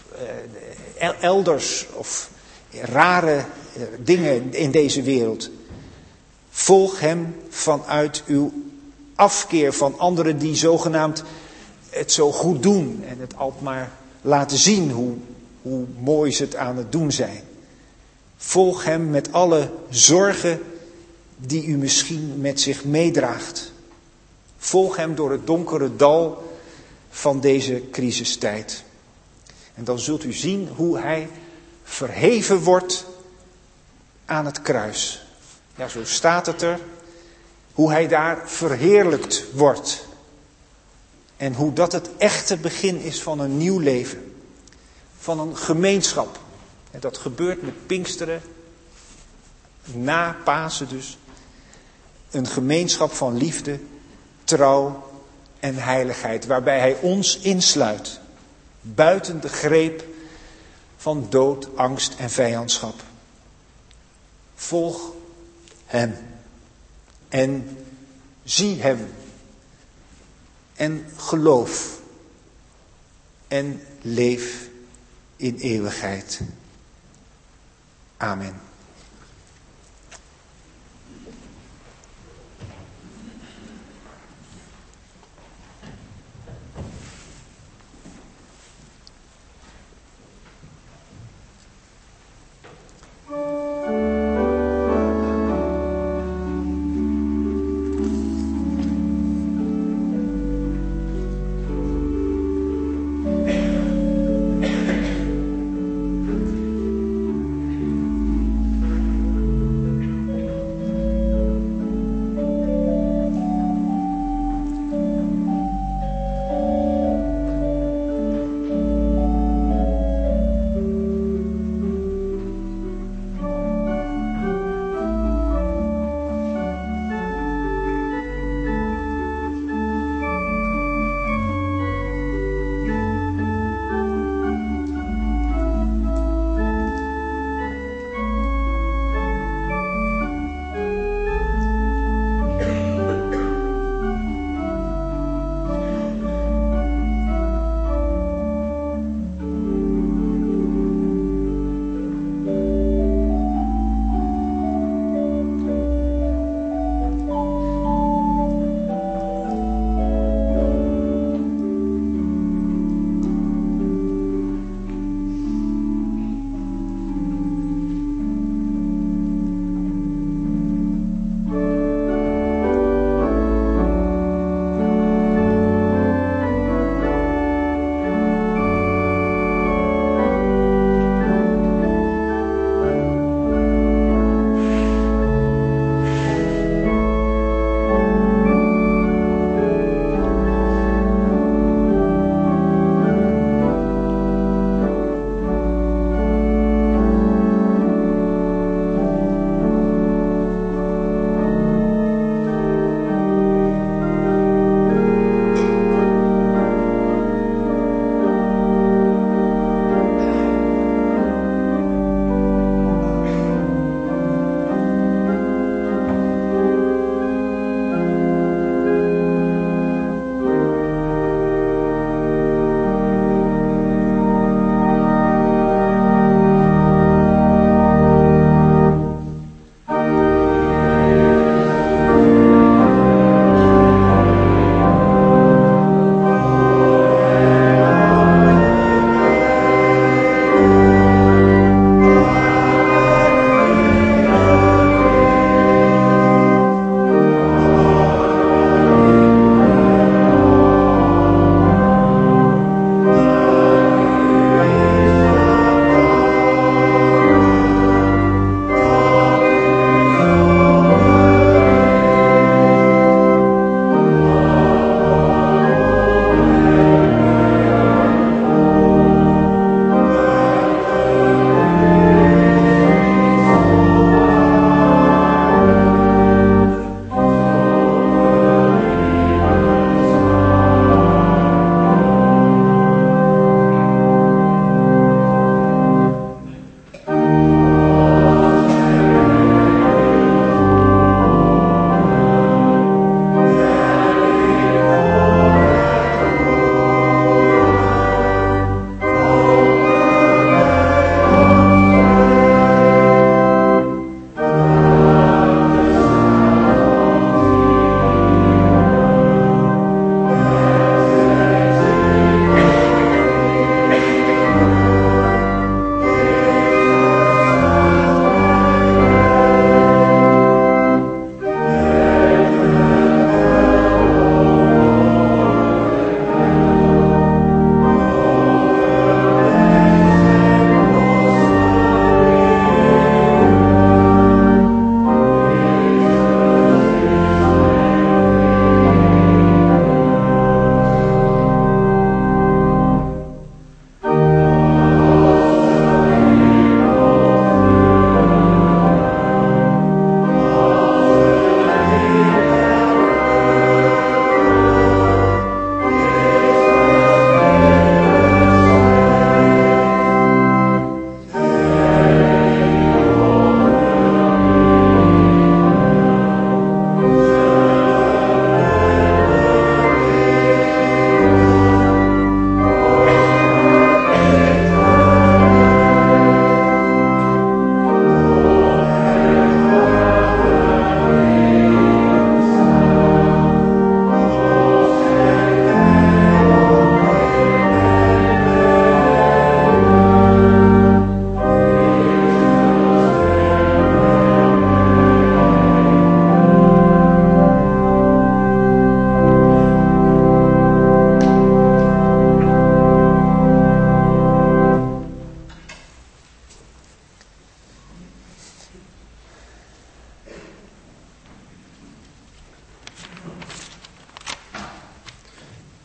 elders of rare dingen in deze wereld. Volg hem vanuit uw afkeer van anderen die zogenaamd het zo goed doen. En het altijd maar laten zien hoe, hoe mooi ze het aan het doen zijn. Volg hem met alle zorgen die u misschien met zich meedraagt. Volg hem door het donkere dal van deze crisistijd. En dan zult u zien hoe hij verheven wordt aan het kruis. Ja, zo staat het er. Hoe hij daar verheerlijkt wordt. En hoe dat het echte begin is van een nieuw leven. Van een gemeenschap. En dat gebeurt met Pinksteren. Na Pasen dus. Een gemeenschap van liefde, trouw en heiligheid. Waarbij hij ons insluit. Buiten de greep van dood, angst en vijandschap. Volg hem. En zie hem. En geloof. En leef in eeuwigheid. Amen.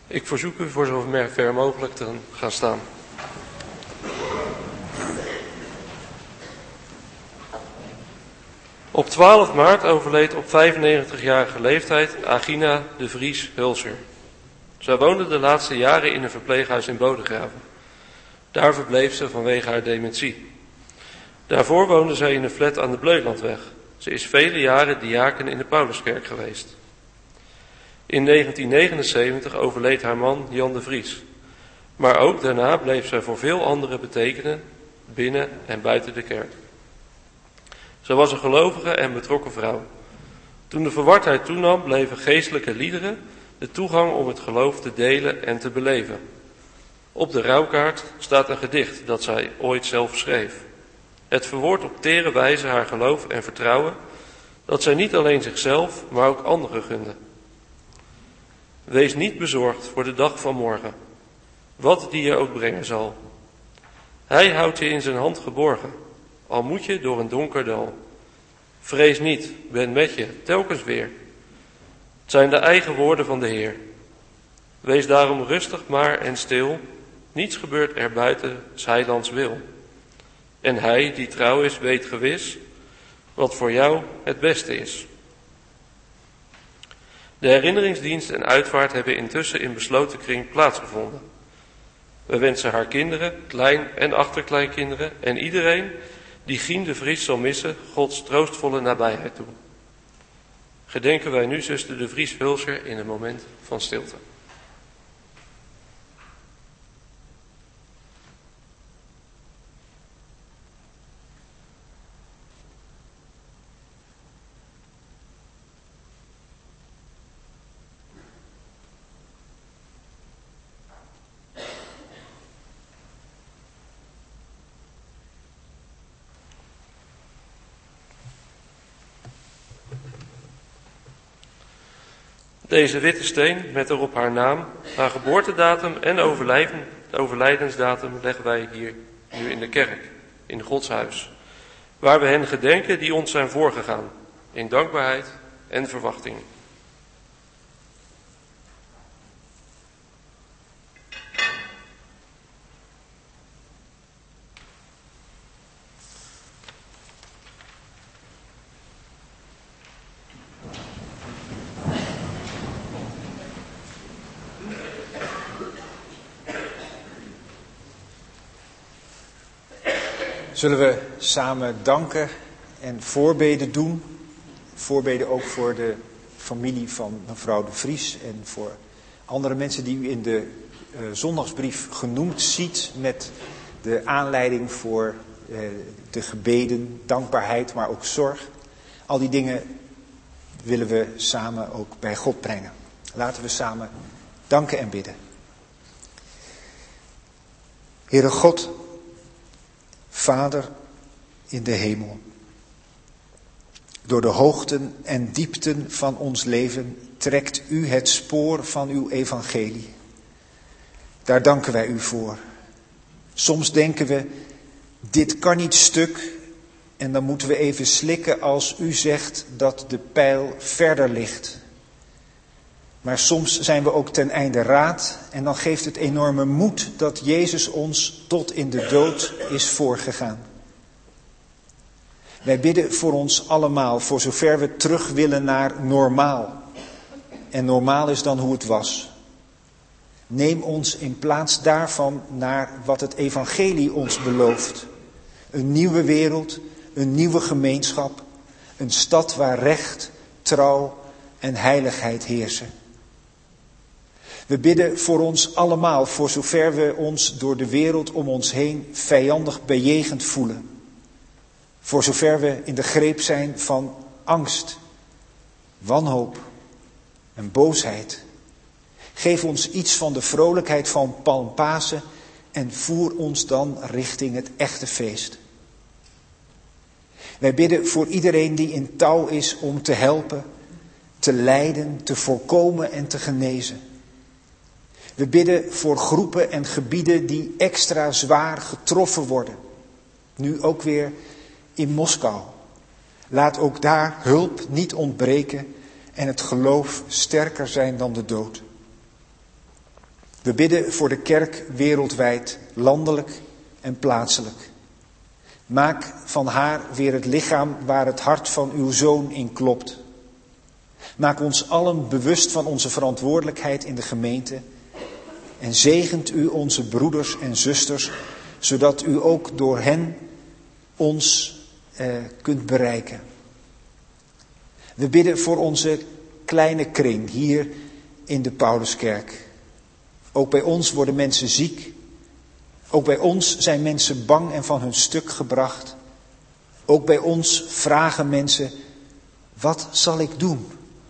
Ik verzoek u voor zover mogelijk te gaan staan. Op twaalf maart overleed op vijfennegentigjarige leeftijd Agina de Vries Hulser. Zij woonde de laatste jaren in een verpleeghuis in Bodegraven. Daar verbleef ze vanwege haar dementie. Daarvoor woonde zij in een flat aan de Bleulandweg. Ze is vele jaren diaken in de Pauluskerk geweest. In negentien negenenzeventig overleed haar man Jan de Vries. Maar ook daarna bleef zij voor veel anderen betekenen, binnen en buiten de kerk. Ze was een gelovige en betrokken vrouw. Toen de verwardheid toenam, bleven geestelijke liederen de toegang om het geloof te delen en te beleven. Op de rouwkaart staat een gedicht dat zij ooit zelf schreef. Het verwoordt op tere wijze haar geloof en vertrouwen dat zij niet alleen zichzelf, maar ook anderen gunde. Wees niet bezorgd voor de dag van morgen, wat die je ook brengen zal. Hij houdt je in zijn hand geborgen, al moet je door een donker dal. Vrees niet, ben met je, telkens weer. Het zijn de eigen woorden van de Heer. Wees daarom rustig maar en stil, niets gebeurt er buiten 's heilands wil. En hij die trouw is, weet gewis wat voor jou het beste is. De herinneringsdienst en uitvaart hebben intussen in besloten kring plaatsgevonden. We wensen haar kinderen, klein- en achterkleinkinderen en iedereen die Gien de Vries zal missen, Gods troostvolle nabijheid toe. Gedenken wij nu zuster de Vries Hulser in een moment van stilte. Deze witte steen met erop haar naam, haar geboortedatum en overlijden, overlijdensdatum leggen wij hier nu in de kerk, in Gods huis, waar we hen gedenken die ons zijn voorgegaan, in dankbaarheid en verwachting. Zullen we samen danken en voorbeden doen. Voorbeden ook voor de familie van mevrouw de Vries en voor andere mensen die u in de uh, zondagsbrief genoemd ziet met de aanleiding voor uh, de gebeden, dankbaarheid, maar ook zorg. Al die dingen willen we samen ook bij God brengen. Laten we samen danken en bidden. Heere God, Vader in de hemel, door de hoogten en diepten van ons leven trekt u het spoor van uw evangelie. Daar danken wij u voor. Soms denken we, dit kan niet stuk, en dan moeten we even slikken als u zegt dat de pijl verder ligt. Maar soms zijn we ook ten einde raad en dan geeft het enorme moed dat Jezus ons tot in de dood is voorgegaan. Wij bidden voor ons allemaal, voor zover we terug willen naar normaal. En normaal is dan hoe het was. Neem ons in plaats daarvan naar wat het evangelie ons belooft. Een nieuwe wereld, een nieuwe gemeenschap, een stad waar recht, trouw en heiligheid heersen. We bidden voor ons allemaal, voor zover we ons door de wereld om ons heen vijandig bejegend voelen. Voor zover we in de greep zijn van angst, wanhoop en boosheid. Geef ons iets van de vrolijkheid van Palmpasen en voer ons dan richting het echte feest. Wij bidden voor iedereen die in touw is om te helpen, te leiden, te voorkomen en te genezen. We bidden voor groepen en gebieden die extra zwaar getroffen worden. Nu ook weer in Moskou. Laat ook daar hulp niet ontbreken en het geloof sterker zijn dan de dood. We bidden voor de kerk wereldwijd, landelijk en plaatselijk. Maak van haar weer het lichaam waar het hart van uw Zoon in klopt. Maak ons allen bewust van onze verantwoordelijkheid in de gemeente. En zegent u onze broeders en zusters, zodat u ook door hen ons eh, kunt bereiken. We bidden voor onze kleine kring hier in de Pauluskerk. Ook bij ons worden mensen ziek. Ook bij ons zijn mensen bang en van hun stuk gebracht. Ook bij ons vragen mensen, wat zal ik doen?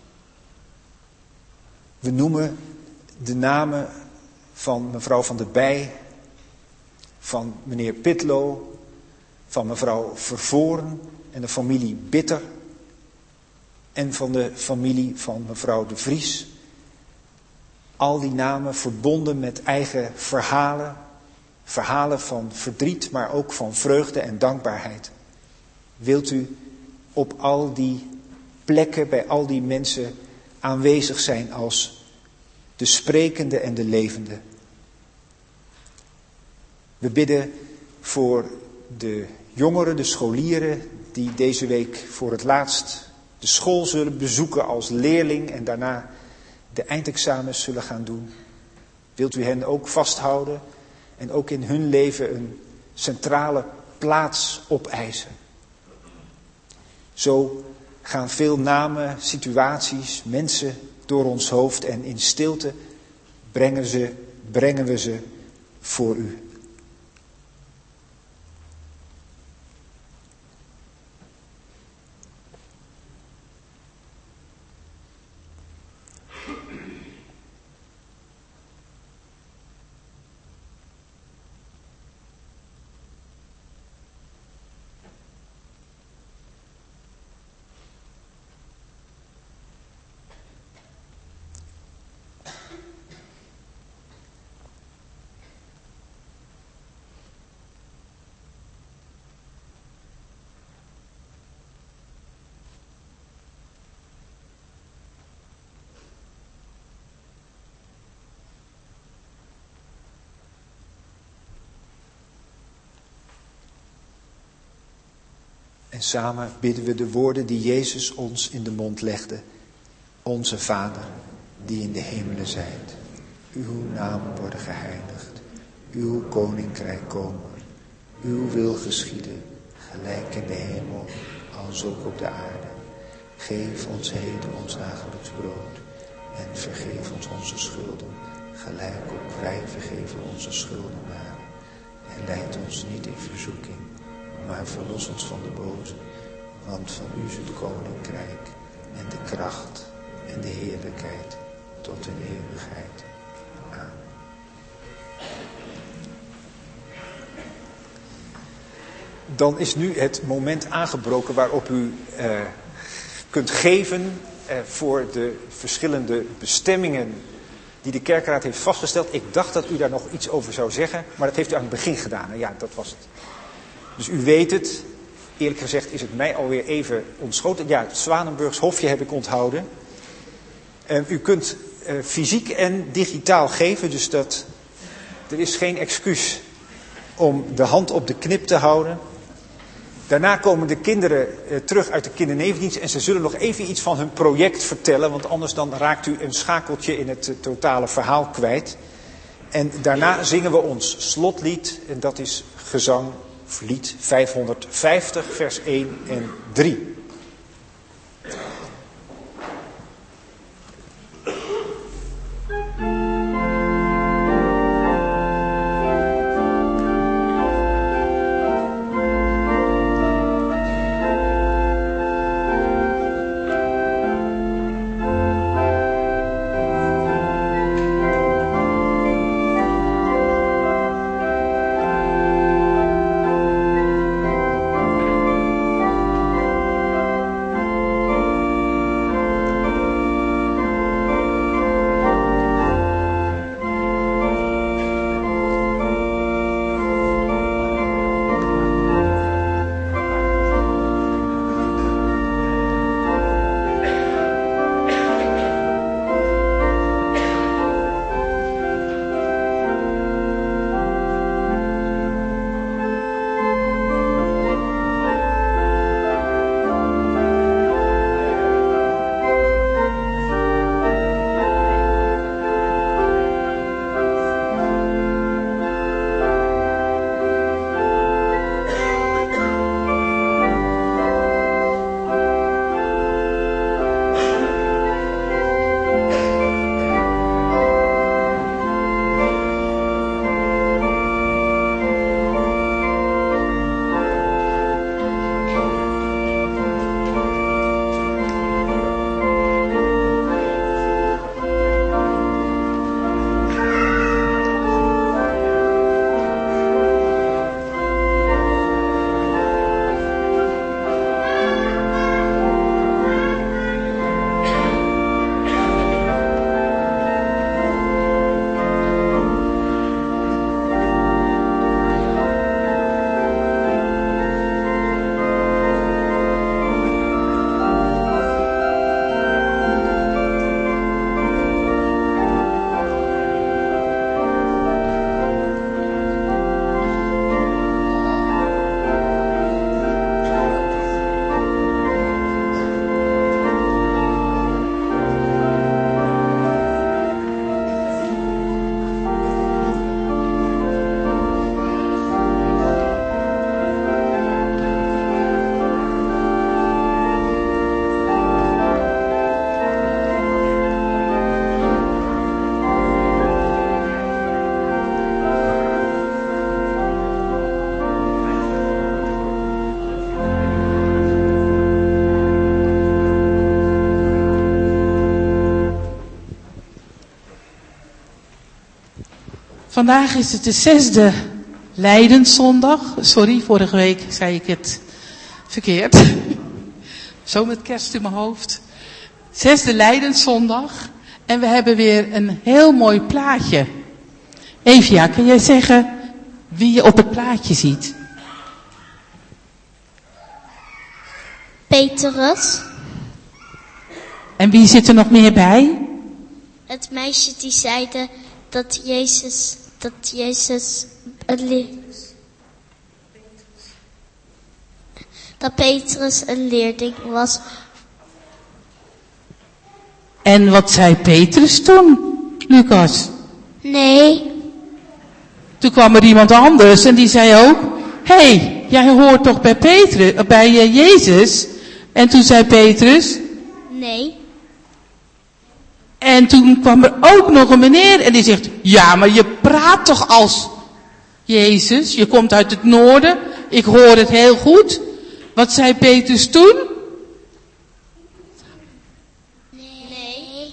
We noemen de namen van mevrouw Van der Bij, van meneer Pitlo, van mevrouw Vervoren en de familie Bitter en van de familie van mevrouw De Vries. Al die namen verbonden met eigen verhalen, verhalen van verdriet, maar ook van vreugde en dankbaarheid. Wilt u op al die plekken, bij al die mensen aanwezig zijn als de sprekende en de levende. We bidden voor de jongeren, de scholieren, die deze week voor het laatst de school zullen bezoeken als leerling en daarna de eindexamens zullen gaan doen. Wilt u hen ook vasthouden en ook in hun leven een centrale plaats opeisen. Zo gaan veel namen, situaties, mensen door ons hoofd en in stilte brengen, ze, brengen we ze voor u. En samen bidden we de woorden die Jezus ons in de mond legde. Onze Vader, die in de hemelen zijt. Uw naam worden geheiligd. Uw koninkrijk komen. Uw wil geschieden, gelijk in de hemel, als ook op de aarde. Geef ons heden ons dagelijks brood. En vergeef ons onze schulden, gelijk ook wij vergeven onze schuldenaren. En leid ons niet in verzoeking, maar verlos ons van de boze. Want van u is het koninkrijk en de kracht en de heerlijkheid tot in eeuwigheid. Amen. Dan is nu het moment aangebroken waarop u eh, kunt geven eh, voor de verschillende bestemmingen die de kerkraad heeft vastgesteld. Ik dacht dat u daar nog iets over zou zeggen, maar dat heeft u aan het begin gedaan. En ja, dat was het. Dus u weet het. Eerlijk gezegd is het mij alweer even ontschoten. Ja, het Zwanenburgs Hofje heb ik onthouden. Uh, u kunt uh, fysiek en digitaal geven, dus dat, er is geen excuus om de hand op de knip te houden. Daarna komen de kinderen uh, terug uit de kindernevendienst en ze zullen nog even iets van hun project vertellen, want anders dan raakt u een schakeltje in het uh, totale verhaal kwijt. En daarna zingen we ons slotlied en dat is gezang of lied vijfhonderdvijftig, vers één en drie. Vandaag is het de zesde Lijdenszondag. Sorry, vorige week zei ik het verkeerd. Zo met kerst in mijn hoofd. Zesde Lijdenszondag. En we hebben weer een heel mooi plaatje. Evia, kun jij zeggen wie je op het plaatje ziet? Petrus. En wie zit er nog meer bij? Het meisje die zeide dat Jezus, dat Jezus een leer, dat Petrus een leerling was. En wat zei Petrus toen, Lucas? Nee. Toen kwam er iemand anders en die zei ook, hé, hey, jij hoort toch bij Petrus, bij uh, Jezus? En toen zei Petrus, nee. En toen kwam er ook nog een meneer en die zegt, ja, maar je praat toch als Jezus? Je komt uit het noorden, ik hoor het heel goed. Wat zei Petrus toen? Nee.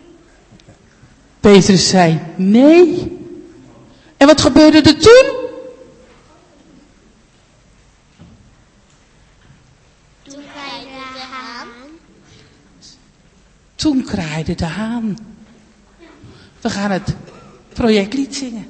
Petrus zei, nee. En wat gebeurde er toen? Toen kraaide de haan. Toen kraaide de haan. We gaan het projectlied zingen.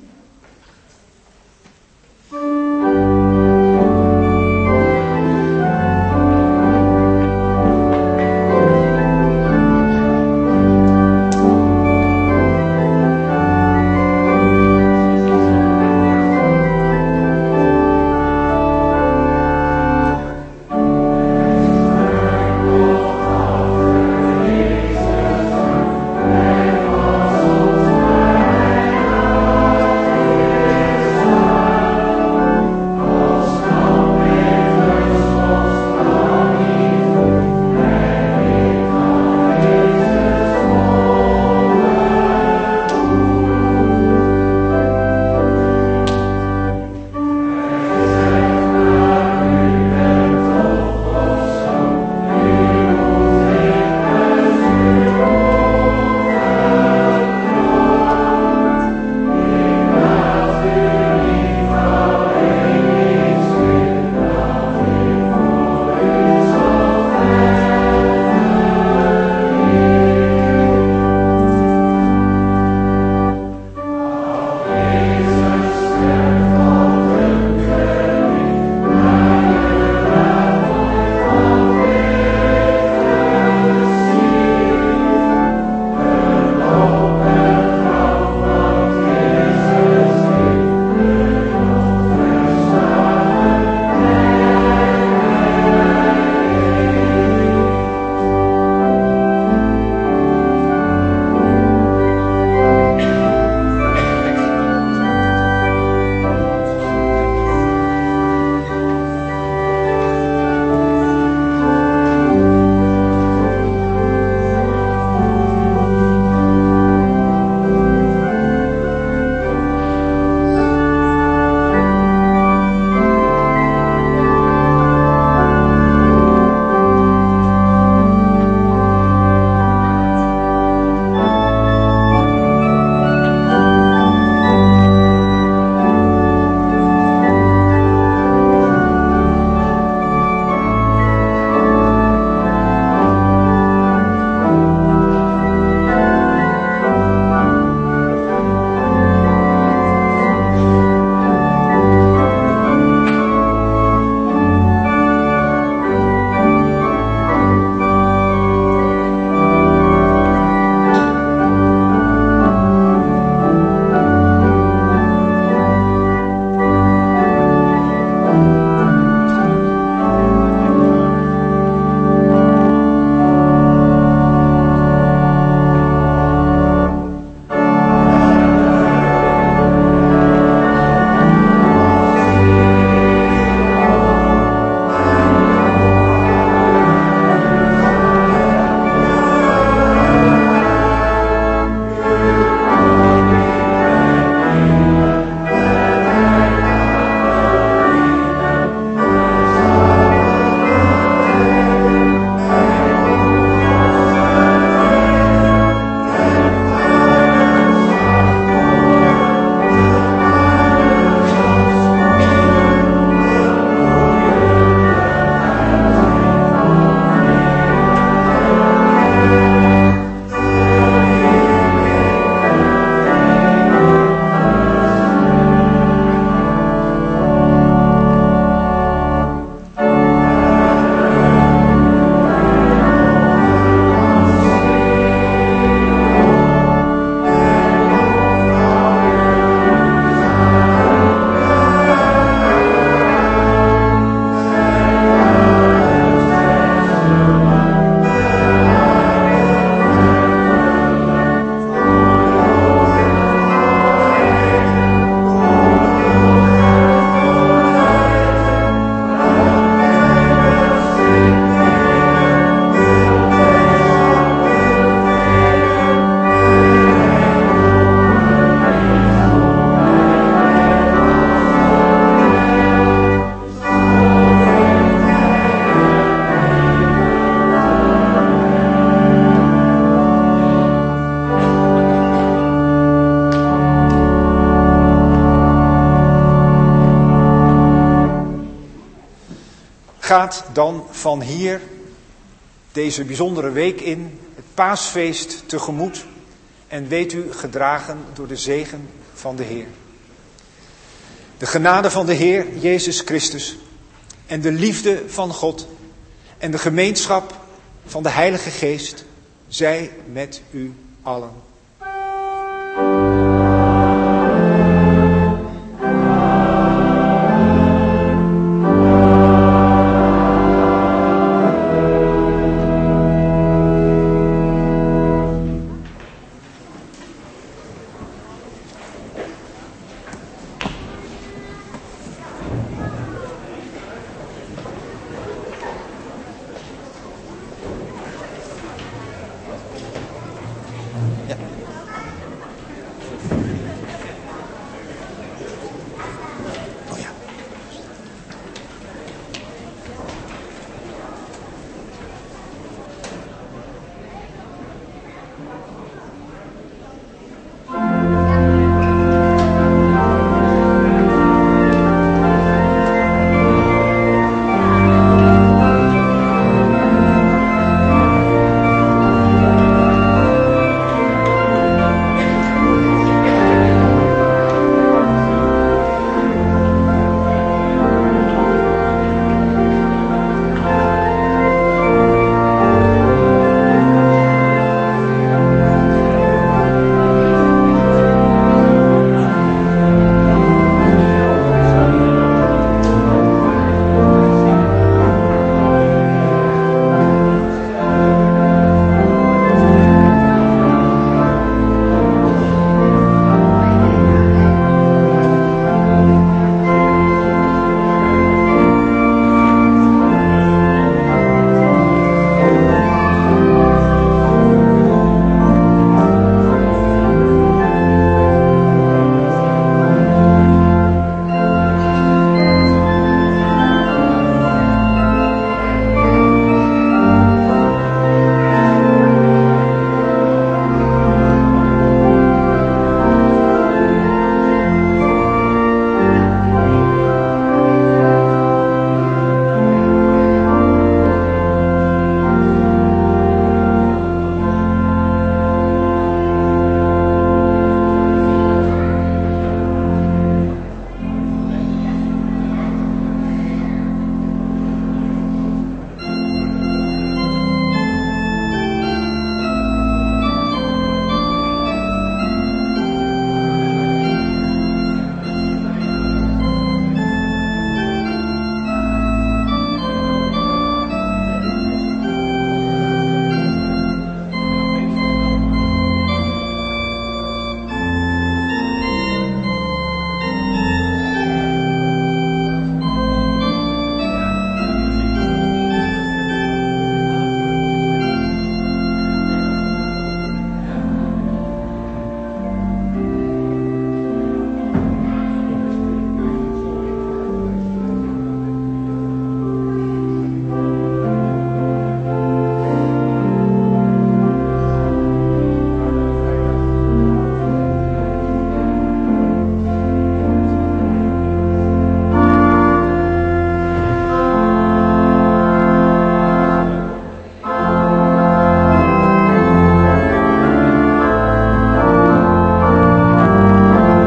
Gaat dan van hier deze bijzondere week in, het paasfeest tegemoet en weet u gedragen door de zegen van de Heer. De genade van de Heer Jezus Christus en de liefde van God en de gemeenschap van de Heilige Geest zij met u allen.